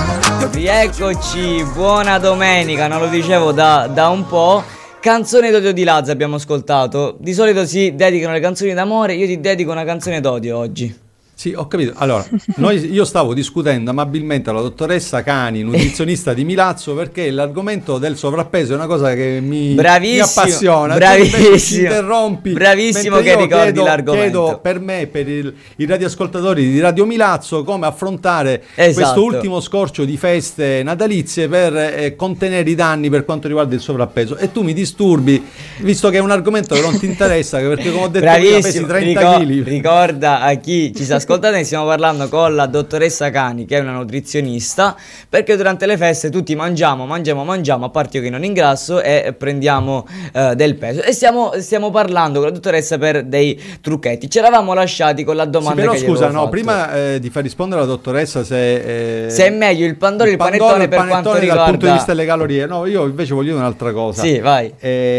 Rieccoci, buona domenica, non lo dicevo da, da un po'. Canzone d'odio di Lazza abbiamo ascoltato. Di solito si dedicano le canzoni d'amore, io ti dedico una canzone d'odio oggi. Sì, ho capito. Allora, noi, io stavo discutendo amabilmente con la dottoressa Cani, nutrizionista di Milazzo, perché l'argomento del sovrappeso è una cosa che mi, mi appassiona. Bravissimo, tu ci interrompi. bravissimo che io ricordi chiedo, l'argomento. Chiedo per me, per il, i radioascoltatori di Radio Milazzo, come affrontare Esatto. questo ultimo scorcio di feste natalizie per eh, contenere i danni per quanto riguarda il sovrappeso. E tu mi disturbi, visto che è un argomento che non ti interessa, perché come ho detto prima pesi trenta chili. Ricorda a chi ci sta ascoltate, stiamo parlando con la dottoressa Cani, che è una nutrizionista, perché durante le feste tutti mangiamo, mangiamo, mangiamo, a parte io che non ingrasso, e prendiamo eh, del peso. E stiamo, stiamo parlando con la dottoressa per dei trucchetti. Ci eravamo lasciati con la domanda sì, però che gli scusa, avevo no, fatto. prima eh, di far rispondere alla dottoressa se, eh, se è meglio il pandoro o il pandoro, panettone il per panettone quanto dal riguarda punto di vista delle calorie. No, io invece voglio dire un'altra cosa. Sì, vai.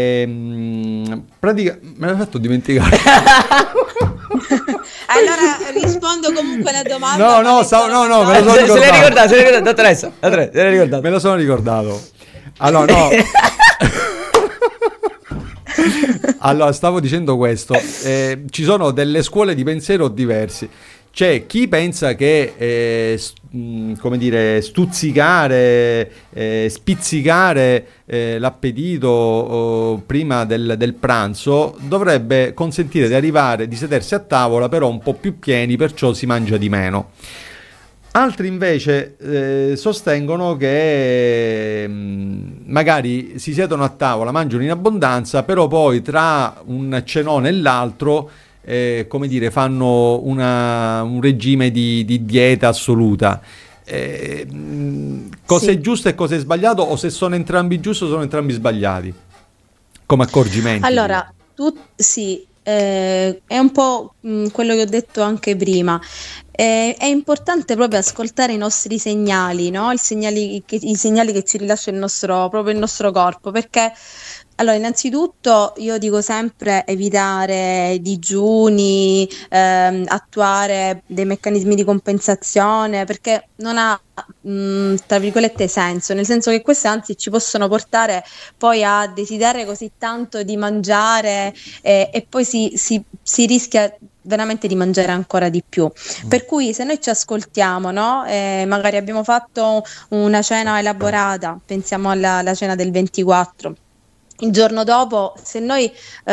Ehm, pratica... me l'hai fatto dimenticare. Allora rispondo comunque alla domanda. No, no, stavo, no, no, me lo sono se, ricordato. se l'hai ricordato, se l'hai ricordato, dottoressa, dottoressa, se l'hai ricordato. Me lo sono ricordato. Allora, no. Allora, stavo dicendo questo. Eh, ci sono delle scuole di pensiero diversi. C'è chi pensa che eh, mh, come dire, stuzzicare, eh, spizzicare eh, l'appetito oh, prima del, del pranzo, dovrebbe consentire di arrivare, di sedersi a tavola però un po' più pieni, perciò si mangia di meno. Altri invece eh, sostengono che mh, magari si siedono a tavola, mangiano in abbondanza, però poi tra un cenone e l'altro eh, come dire, fanno una, un regime di, di dieta assoluta. Eh, mh, cosa Sì. è giusto e cosa è sbagliato, o se sono entrambi giusti o sono entrambi sbagliati come accorgimenti? Allora, tu sì, eh, è un po' mh, quello che ho detto anche prima. Eh, è importante proprio ascoltare i nostri segnali, no? Il segnali che, I segnali che ci rilascia il nostro, proprio il nostro corpo, perché allora, innanzitutto io dico sempre evitare digiuni, ehm, attuare dei meccanismi di compensazione, perché non ha, mh, tra virgolette, senso, nel senso che queste anzi ci possono portare poi a desiderare così tanto di mangiare eh, e poi si, si, si rischia veramente di mangiare ancora di più. Per cui se noi ci ascoltiamo, no? Eh, magari abbiamo fatto una cena elaborata, pensiamo alla, alla cena del ventiquattro. Il giorno dopo, se noi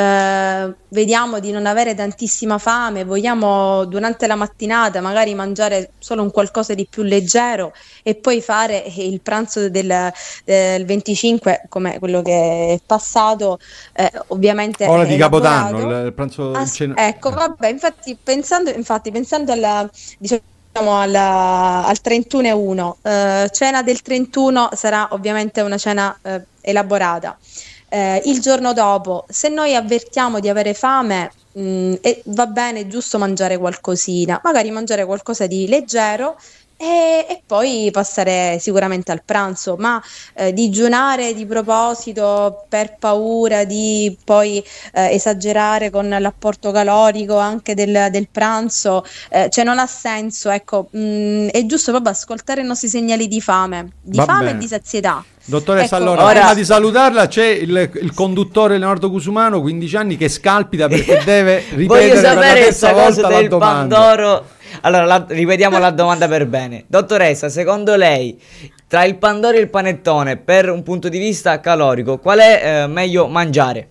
eh, vediamo di non avere tantissima fame, vogliamo durante la mattinata magari mangiare solo un qualcosa di più leggero e poi fare il pranzo del, del venticinque come quello che è passato, eh, ovviamente Ora è di Capodanno, elaborato. il, il pranzo il As- cena- ecco, vabbè, infatti pensando, infatti, pensando alla, diciamo, alla- al trentuno e uno, eh, cena del trentuno sarà ovviamente una cena eh, elaborata. Eh, il giorno dopo, se noi avvertiamo di avere fame, mh, e va bene, è giusto mangiare qualcosina, magari mangiare qualcosa di leggero e, e poi passare sicuramente al pranzo, ma eh, digiunare di proposito per paura di poi eh, esagerare con l'apporto calorico anche del, del pranzo, eh, cioè non ha senso, ecco, mh, è giusto proprio ascoltare i nostri segnali di fame, di Va fame bene. e di sazietà. Dottoressa, Ecco, allora, ora- prima di salutarla c'è il, il conduttore Leonardo Cusumano, quindici anni, che scalpita perché deve Voglio ripetere per la sapere terza questa cosa volta la del domanda. Pandoro. Allora, la- ripetiamo la domanda per bene. Dottoressa, secondo lei, tra il Pandoro e il panettone, per un punto di vista calorico, qual è eh, meglio mangiare?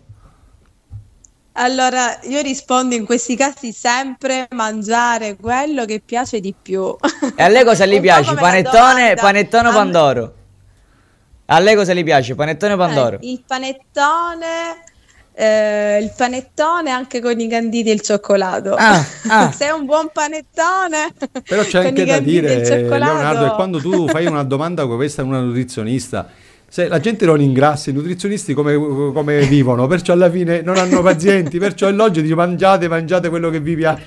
Allora, io rispondo in questi casi sempre mangiare quello che piace di più. E a lei cosa gli Un po' piace? come la Panettone, domanda. panettone o A me- Pandoro? A lei cosa gli piace? Panettone o Pandoro? Eh, il panettone, eh, il panettone anche con i canditi e il cioccolato. Ah, ah. Se è un buon panettone, Però c'è con anche i da canditi e dire, il cioccolato. Leonardo, che quando tu fai una domanda come questa a una nutrizionista, se la gente non ingrassa, i nutrizionisti come, come vivono? Perciò alla fine non hanno pazienti, perciò è logico, dice mangiate, mangiate quello che vi piace.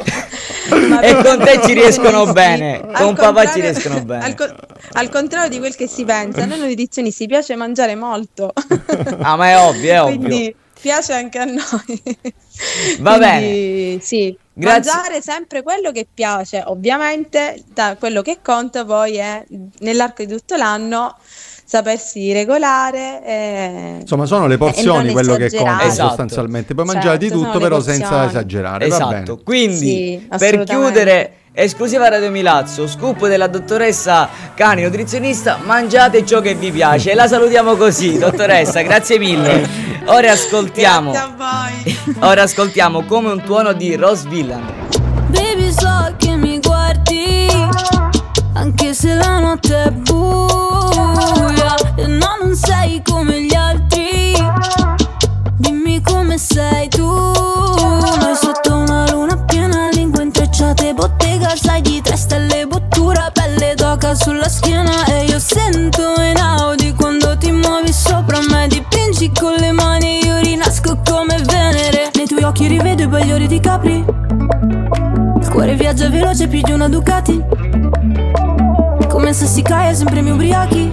Ma E per- con te ci riescono Sì, bene, al con papà ci contrario- riescono bene. Al, co- al contrario di quel che si pensa, a noi nutrizionisti piace mangiare molto. Ah, ma è ovvio, è ovvio. Quindi piace anche a noi. Va Quindi, bene. sì, Grazie. mangiare sempre quello che piace, ovviamente, da quello che conta poi è nell'arco di tutto l'anno sapersi regolare. E... Insomma, sono le e non porzioni quello che esagerare. conta Esatto. sostanzialmente. Puoi Certo, mangiare di sono tutto, le però senza porzioni. esagerare. Va Esatto, bene. quindi Sì, per assolutamente. chiudere, esclusiva Radio Milazzo, scoop della dottoressa Cani, nutrizionista, mangiate ciò che vi piace. E la salutiamo così, dottoressa, grazie mille. Ora ascoltiamo, Grazie a voi. ora ascoltiamo Come un tuono di Rose Villan. Baby, so che mi guardi, anche se la notte è buia e no, non sei come gli altri. Dimmi come sei tu. Noi sotto una luna piena, lingue intrecciate, bottega, sai di tre stelle, bottura, pelle d'oca sulla schiena. E io sento in Audi quando ti muovi sopra me, dipingi con le mani, io rinasco come Venere. Nei tuoi occhi rivedo i bagliori di Capri, il cuore viaggia veloce più di una Ducati, come se si cae sempre mi ubriachi.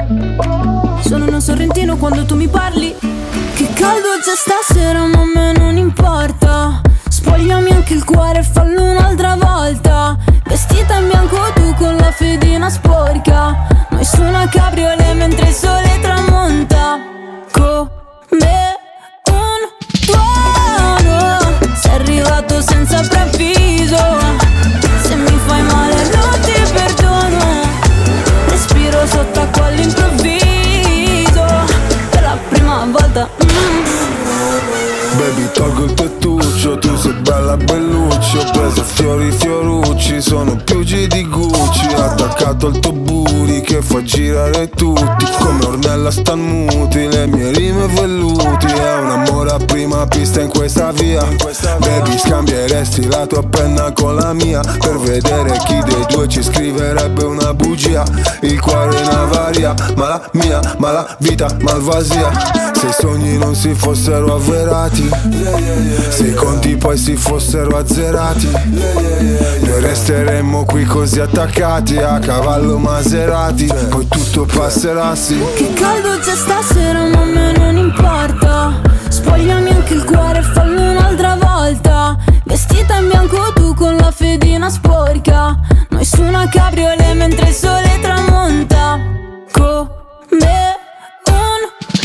Sono un sorrentino quando tu mi parli. Che caldo c'è stasera ma a me non importa. Spogliami anche il cuore e fallo un'altra volta. Vestita in bianco tu con la fedina sporca, noi su una cabriolet mentre il sole tramonta. Come un tuono sei arrivato senza preavviso. Se mi fai male non ti perdono. Baby tolgo il tettuccio, tu sei bella bellucci. Ho preso fiori fiorucci, sono piugi di Gucci. Attaccato al tuo booty che fa girare tutti. Come Ornella stan muti, le mie rime velluti. È un amore a prima pista in questa via. Baby scambieresti la tua penna con la mia per vedere chi dei due ci scriverebbe una bugia. Il cuore è una varia, ma la mia, ma la vita malvasia. Se i sogni non si fossero avverati, se i conti poi si fossero azzerati, noi resteremmo qui così attaccati a cavallo Maserati. Poi tutto passerà, sì. Che caldo c'è stasera ma a me non importa. Spogliami anche il cuore e fallo un'altra volta. Vestita in bianco tu con la fedina sporca. Noi su una cabriolet mentre il sole tramonta. Come un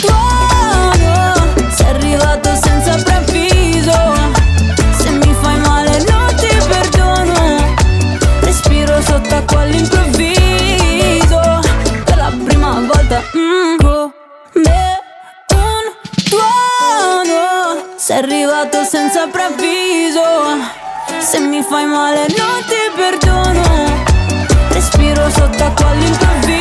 tuono sei arrivato senza preavviso. Se mi fai male non ti perdono. Respiro sott'acqua all'improvviso. Per la prima volta mm, come un tuono sei arrivato senza preavviso. Se mi fai male non ti perdono. Respiro sott'acqua all'improvviso.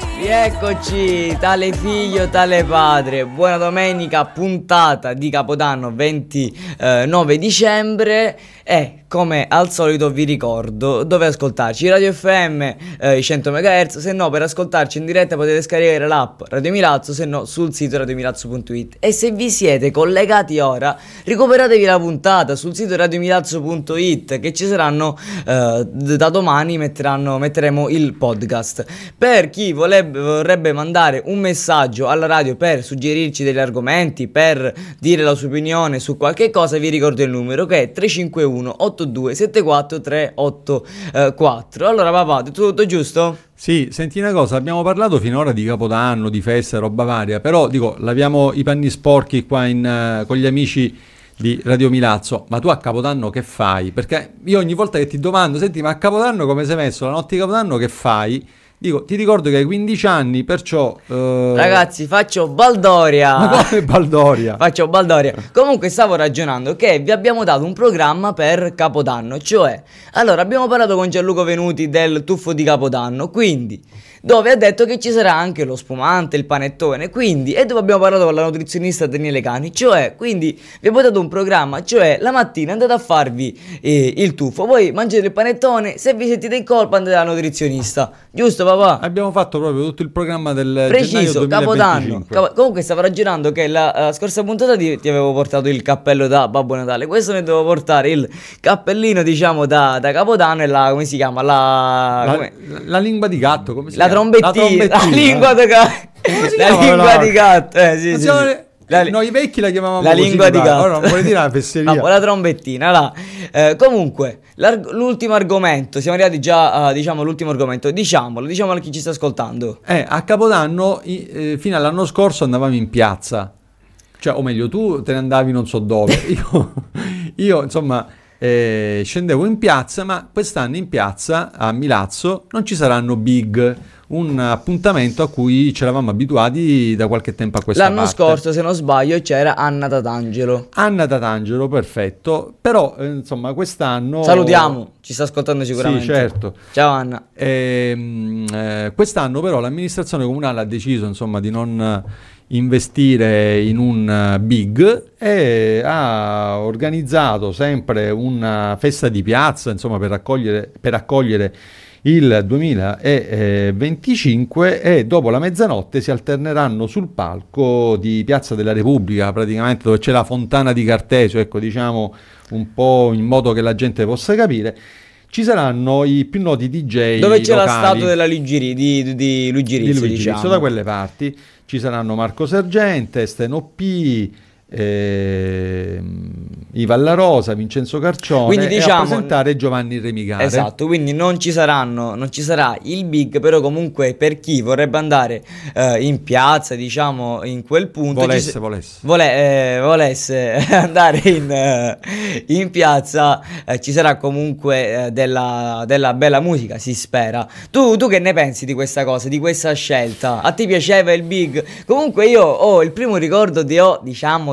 Rieccoci, tale figlio, tale padre. Buona domenica, puntata di Capodanno ventinove dicembre. E come al solito vi ricordo dove ascoltarci: Radio F M eh, i cento megahertz. Se no, per ascoltarci in diretta potete scaricare l'app Radio Milazzo, se no sul sito radio milazzo punto it. E se vi siete collegati ora, recuperatevi la puntata sul sito radio milazzo punto it, che ci saranno eh, da domani metteranno, metteremo il podcast. Per chi volebbe, vorrebbe mandare un messaggio alla radio per suggerirci degli argomenti, per dire la sua opinione su qualche cosa, vi ricordo il numero che è tre cinque uno otto due sette quattro tre otto quattro. Allora papà, tutto, tutto giusto? Sì, senti una cosa, abbiamo parlato finora di Capodanno, di feste, roba varia, però dico, laviamo i panni sporchi qua in, uh, con gli amici di Radio Milazzo. Ma tu a Capodanno che fai? Perché io ogni volta che ti domando, senti, ma a Capodanno come sei messo? La notte di Capodanno che fai? Dico, ti ricordo che hai quindici anni, perciò... Uh... Ragazzi, faccio baldoria! Ma come baldoria? Faccio baldoria. Comunque stavo ragionando che vi abbiamo dato un programma per Capodanno, cioè... Allora, abbiamo parlato con Gianluca Venuti del tuffo di Capodanno, quindi... dove ha detto che ci sarà anche lo spumante, il panettone, quindi... E dove abbiamo parlato con la nutrizionista Daniele Cani, cioè... Quindi vi abbiamo dato un programma, cioè... La mattina andate a farvi eh, il tuffo, poi mangiate il panettone, se vi sentite in colpa andate dalla nutrizionista. Giusto papà? Abbiamo fatto proprio tutto il programma del preciso, Capodanno. Cap- comunque stavo ragionando che la, la scorsa puntata ti, ti avevo portato il cappello da Babbo Natale. Questo ne devo portare il cappellino, diciamo, da, da Capodanno e la... come si chiama? La... La, come? la, la lingua di gatto, come si la chiama? Trombettina, la trombettina. La lingua di gatto. La lingua di gatto, eh sì sì. Siamo... sì. La, noi vecchi la chiamavamo la così, lingua di gatto. Ora non vuole dire la fesseria. No, la trombettina là. Eh, comunque l'ultimo argomento, siamo arrivati già a, diciamo, l'ultimo argomento, diciamolo, diciamolo a chi ci sta ascoltando. Eh, a Capodanno eh, fino all'anno scorso andavamo in piazza, cioè, o meglio, tu te ne andavi non so dove. io, io insomma eh, scendevo in piazza, ma quest'anno in piazza a Milazzo non ci saranno big, un appuntamento a cui ci eravamo abituati da qualche tempo a questa L'anno parte. scorso, se non sbaglio, c'era Anna Tatangelo. Anna Tatangelo, perfetto. Però, eh, insomma, quest'anno... Salutiamo, ci sta ascoltando sicuramente. Sì, certo. Ciao Anna. E, eh, quest'anno però l'amministrazione comunale ha deciso, insomma, di non investire in un big e ha organizzato sempre una festa di piazza, insomma, per accogliere, per accogliere il duemilaventicinque, e dopo la mezzanotte si alterneranno sul palco di Piazza della Repubblica, praticamente dove c'è la fontana di Cartesio, ecco, diciamo un po' in modo che la gente possa capire. Ci saranno i più noti D J dove c'è locali, la statua della Luigi, di, di, di Luigi Rizzi, di Luigi diciamo. Rizzo, da quelle parti ci saranno Marco Sergente, Steno P, eh, Iva La Rosa, Vincenzo Carcione, quindi, diciamo, e a presentare Giovanni Remigare. Esatto, quindi non ci saranno, non ci sarà il big, però comunque per chi vorrebbe andare eh, in piazza, diciamo, in quel punto, volesse, ci, volesse. Vole, eh, volesse andare in, eh, in piazza, eh, ci sarà comunque eh, della, della bella musica, si spera. Tu, tu che ne pensi di questa cosa, di questa scelta? A te piaceva il big? Comunque io ho il primo ricordo di, oh, diciamo,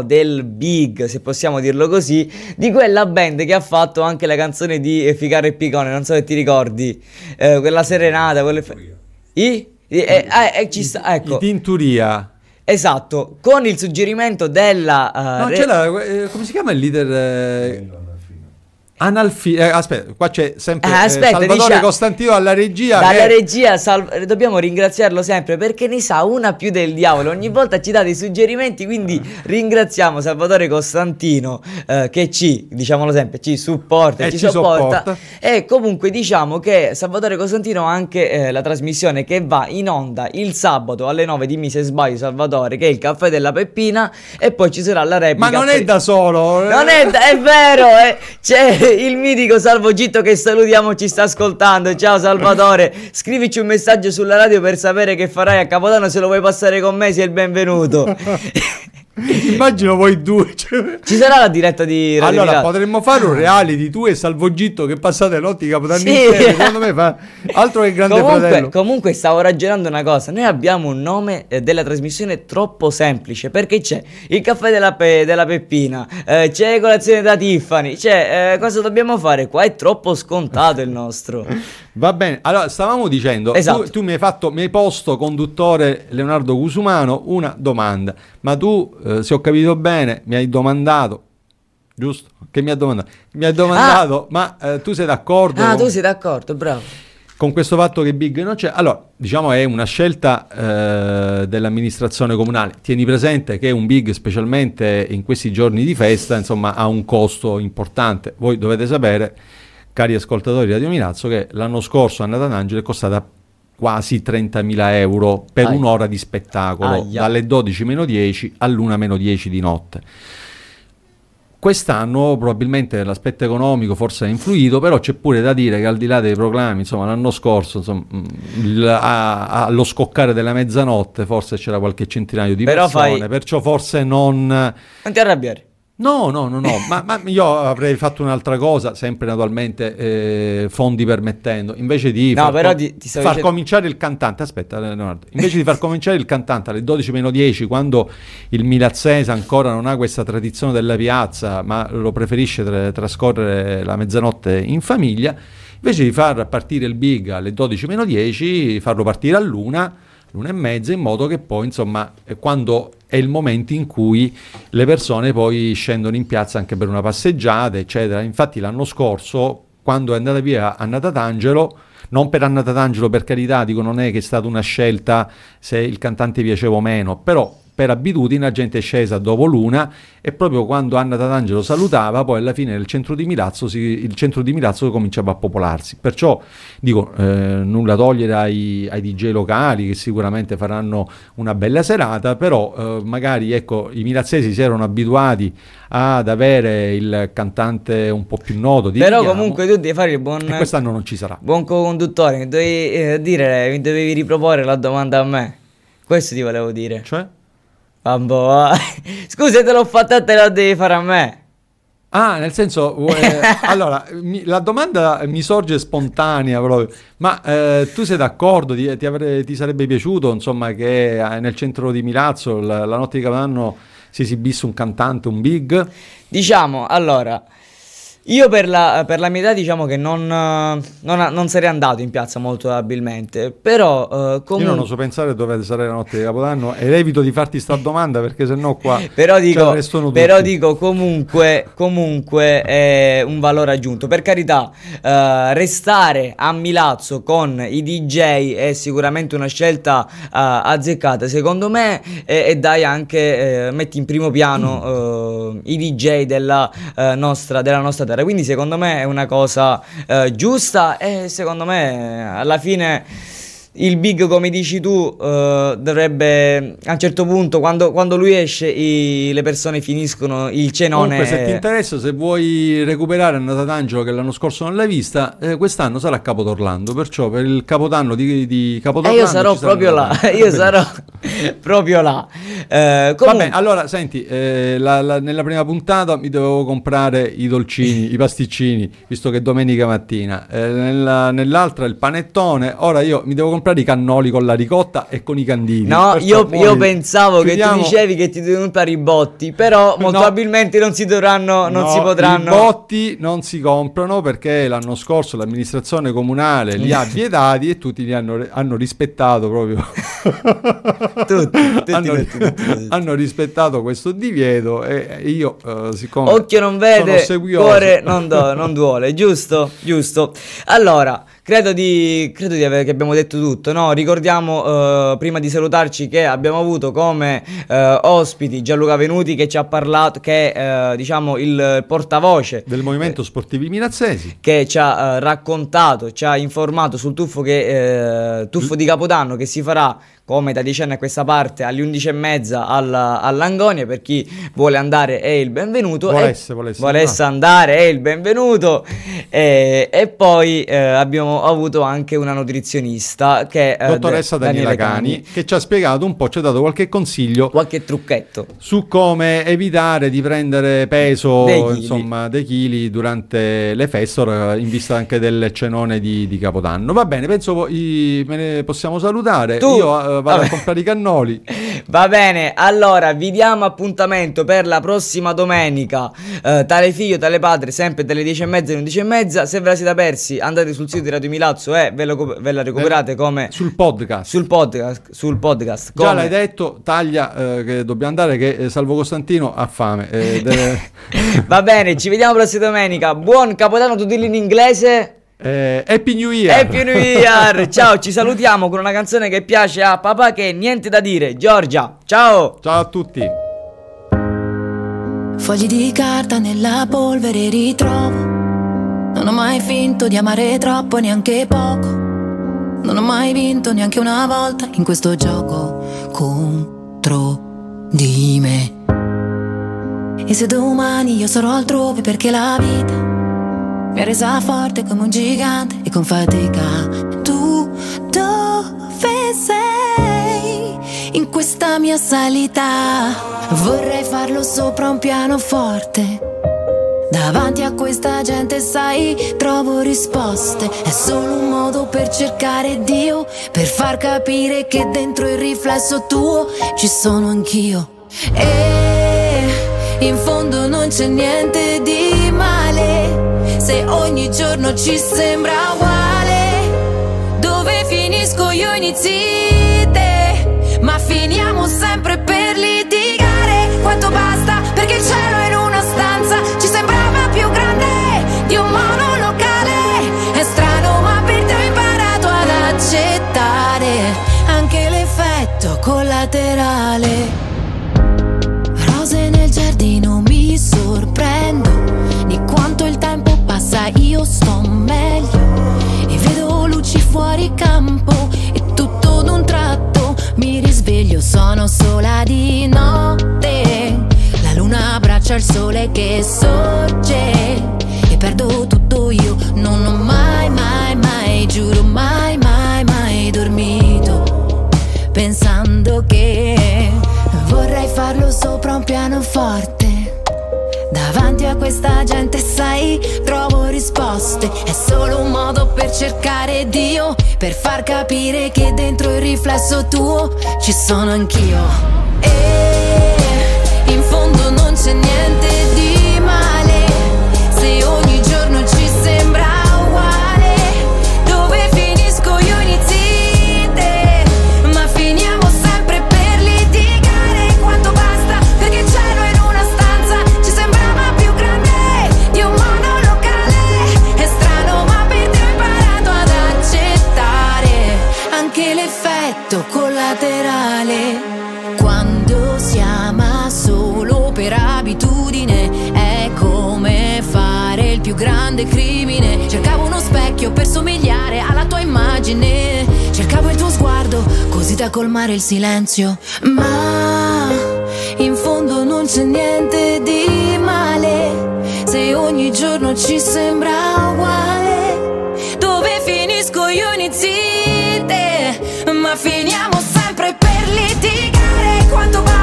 del big, se possiamo dirlo così, di quella band che ha fatto anche la canzone di Figaro e Picone, non so se ti ricordi, eh, quella serenata, quelle fe- I? I eh, eh, eh, ci sta, ecco. I Tinturia. Esatto, con il suggerimento della... Uh, no, re- c'è la, eh, come si chiama il leader? Eh, Analfi... Eh, aspetta, qua c'è sempre Eh, eh, aspetta, Salvatore dice- Costantino alla regia. Dalla che- regia sal- dobbiamo ringraziarlo sempre perché ne sa una più del diavolo, ogni volta ci dà dei suggerimenti, quindi ringraziamo Salvatore Costantino eh, che ci, diciamolo sempre, ci supporta, Eh, ci, ci sopporta. sopporta. E comunque diciamo che Salvatore Costantino ha anche eh, la trasmissione che va in onda il sabato alle nove, dimmi se sbaglio Salvatore, che è il Caffè della Peppina, e poi ci sarà la replica. Ma non è per- da solo. Non è, da- è vero, eh. C'è il mitico Salvo Gitto che salutiamo, ci sta ascoltando. Ciao Salvatore, scrivici un messaggio sulla radio per sapere che farai a Capodanno, se lo vuoi passare con me sei il benvenuto. Immagino voi due. cioè- Ci sarà la diretta di Radio Allora Pirata? potremmo fare un reality tu e Salvogitto che passate notti di Capodanno Sì. insieme. Secondo me fa altro che Grande Comunque, Fratello. comunque stavo ragionando una cosa. Noi abbiamo un nome eh, della trasmissione troppo semplice, perché c'è il caffè della, Pe- della Peppina, eh, c'è colazione da Tiffany, c'è eh, cosa dobbiamo fare? Qua è troppo scontato il nostro. Va bene, allora stavamo dicendo, Esatto. tu, tu mi hai fatto, mi hai posto, conduttore Leonardo Cusumano, una domanda, ma tu, eh, se ho capito bene, mi hai domandato, giusto? Che mi ha domandato? Mi hai domandato, ma eh, tu sei d'accordo Ah, con, tu sei d'accordo, bravo. con questo fatto che Big non c'è? Allora, diciamo è una scelta eh, dell'amministrazione comunale. Tieni presente che un Big, specialmente in questi giorni di festa, insomma, ha un costo importante. Voi dovete sapere, cari ascoltatori di Radio Milazzo, che l'anno scorso a Natanangelo è costata quasi trentamila euro per Aia. un'ora di spettacolo, Aia. dalle dodici meno dieci all'una meno dieci di notte. Quest'anno probabilmente l'aspetto economico forse ha influito, però c'è pure da dire che al di là dei proclami, insomma, l'anno scorso, insomma, il- a- a- allo scoccare della mezzanotte forse c'era qualche centinaio di Però persone, fai- perciò forse non... Non ti arrabbiare. No, no, no, no, ma, ma io avrei fatto un'altra cosa, sempre naturalmente eh, fondi permettendo, invece di No, far, però co- ti- ti stavo far dicendo- cominciare il cantante, aspetta Leonardo, invece di far cominciare il cantante alle dodici meno dieci, quando il Milazzese ancora non ha questa tradizione della piazza, ma lo preferisce tra- trascorrere la mezzanotte in famiglia, invece di far partire il Big alle dodici meno dieci, farlo partire all'una, l'una e mezza, in modo che poi, insomma, eh, quando è il momento in cui le persone poi scendono in piazza anche per una passeggiata, eccetera. Infatti l'anno scorso, quando è andata via Anna Tatangelo, non per Anna Tatangelo, per carità, dico, non è che è stata una scelta se il cantante piaceva o meno, però per abitudine la gente è scesa dopo l'una, e proprio quando Anna Tatangelo salutava, poi alla fine nel centro di Milazzo si, il centro di Milazzo cominciava a popolarsi. Perciò dico, eh, nulla togliere ai, ai D J locali che sicuramente faranno una bella serata, però eh, magari, ecco, i milazzesi si erano abituati ad avere il cantante un po' più noto di Però richiamo, comunque tu devi fare il buon, e quest'anno non ci sarà. buon co-conduttore, mi dovevi eh, dire, mi dovevi riproporre la domanda a me. Questo ti volevo dire. Cioè? Vabbè, scusa, te l'ho fatta, te la devi fare a me. Ah, nel senso, eh, allora, mi- la domanda mi sorge spontanea proprio, ma eh, tu sei d'accordo, ti, ti, avre- ti sarebbe piaciuto, insomma, che eh, nel centro di Milazzo la, la notte di Capodanno si esibisse un cantante, un big? Diciamo, allora, io per la, per la mia età diciamo che non, eh, non, non sarei andato in piazza molto probabilmente, però eh, Io comunque... non oso pensare dove sarà la notte di Capodanno ed evito di farti sta domanda perché sennò qua Però ci dico, arrestano tutti. però dico comunque, comunque è un valore aggiunto. Per carità, eh, restare a Milazzo con i D J è sicuramente una scelta eh, azzeccata, secondo me, e, e dai anche, eh, metti in primo piano eh, i D J della, eh, nostra, della nostra terra. Quindi secondo me è una cosa eh, giusta, e secondo me alla fine... Il big, come dici tu, eh, dovrebbe a un certo punto, quando, quando lui esce, i- le persone finiscono il cenone. Comunque, se ti interessa, se vuoi recuperare Anna Tatangelo che l'anno scorso non l'hai vista, eh, quest'anno sarà a Capodorlando, perciò per il Capodanno di, di E Capodorlando io sarò ci sarà proprio Anna là, Tatangelo. io sarò proprio là. Eh, comunque- Vabbè, allora senti, eh, la- la- nella prima puntata mi dovevo comprare i dolcini, i pasticcini, visto che è domenica mattina, eh, nella- nell'altra il panettone, ora io mi devo comprare comprare i cannoli con la ricotta e con i canditi. No, Perciò io, noi io pensavo chiudiamo- che tu dicevi che ti devono comprare i botti, però molto No. probabilmente non si dovranno, non No, si potranno. I botti non si comprano perché l'anno scorso l'amministrazione comunale li ha vietati e tutti li hanno, hanno rispettato proprio. Tutti, tutti, hanno, tutti, tutti, tutti. hanno rispettato questo divieto e io eh, siccome Occhio non sono vede, seguioso- cuore non, do- non duole, giusto? Giusto. Allora, credo di, credo di aver, che abbiamo detto tutto, no? Ricordiamo, eh, prima di salutarci, che abbiamo avuto come eh, ospiti Gianluca Venuti, che ci ha parlato, che è eh, diciamo il portavoce del Movimento Sportivi Minazzesi, che ci ha eh, raccontato, ci ha informato sul tuffo, che, eh, tuffo di Capodanno che si farà come da dieci anni a questa parte alle undici e mezza alla, all'Angonia. Per chi vuole andare è il benvenuto, Volesse, e, volesse volesse andare è il benvenuto. E, e poi eh, abbiamo avuto anche una nutrizionista che è dottoressa Daniela Cani, che ci ha spiegato un po', ci ha dato qualche consiglio, qualche trucchetto su come evitare di prendere peso, Dei chili. insomma, dei chili durante le feste, ora, in vista anche del cenone di, di Capodanno. Va bene, penso poi me ne possiamo salutare. Tu- Io eh, vado Vabbè. a comprare i cannoli. Va bene, allora vi diamo appuntamento per la prossima domenica, eh, tale figlio, tale padre, sempre dalle dieci e mezza alle undici e mezza. Se ve la siete persi, andate sul sito di Radio Milazzo e ve, lo, ve la recuperate come sul podcast. Sul podcast, sul podcast Già come- l'hai detto, taglia eh, che dobbiamo andare, che eh, Salvo Costantino ha fame. eh, deve- Va bene, ci vediamo la prossima domenica. Buon Capodanno, tu dillo in inglese. eh, Happy New Year. Happy New Year. Ciao, ci salutiamo con una canzone che piace a papà, che è Niente da dire, Giorgia. Ciao. Ciao a tutti. Fogli di carta nella polvere ritrovo. Non ho mai finto di amare troppo, neanche poco. Non ho mai vinto neanche una volta in questo gioco contro di me. E se domani io sarò altrove, perché la vita mi ha resa forte come un gigante e con fatica. Tu dove sei in questa mia salita? Vorrei farlo sopra un pianoforte. Davanti a questa gente, sai, trovo risposte. È solo un modo per cercare Dio, per far capire che dentro il riflesso tuo ci sono anch'io. E in fondo non c'è niente di male, se ogni giorno ci sembra uguale. Dove finisco io inizi te, ma finiamo sempre per litigare. Quanto basta perché il cielo è in una stanza ci sembrava più grande di un monolocale. È strano ma per te ho imparato ad accettare anche l'effetto collaterale. Rose nel giardino, mi sorprendo di quanto il tempo passa, io sto meglio e vedo luci fuori campo e tutto d'un tratto mi risveglio, sono sola di notte. La luna abbraccia il sole che sorge e perdo tutto io. Non ho mai, mai, mai, giuro mai, mai, mai dormito pensando che vorrei farlo sopra un pianoforte. Davanti a questa gente, sai, trovo risposte. È solo un modo per cercare Dio, per far capire che dentro il riflesso tuo ci sono anch'io. E in fondo non c'è niente di male, se ogni giorno ci sembra uguale. Dove finisco io inizi te, ma finiamo sempre per litigare. Quanto basta perché il cielo è in una stanza ci sembrava più grande di un monolocale. È strano ma per te ho imparato ad accettare anche l'effetto collaterale. Quando si ama solo per abitudine è come fare il più grande crimine. Cercavo uno specchio per somigliare alla tua immagine, cercavo il tuo sguardo così da colmare il silenzio. Ma in fondo non c'è niente di male, se ogni giorno ci sembra uguale. Dove finisco io inizi te, ma finiamo sempre per litigare. Quanto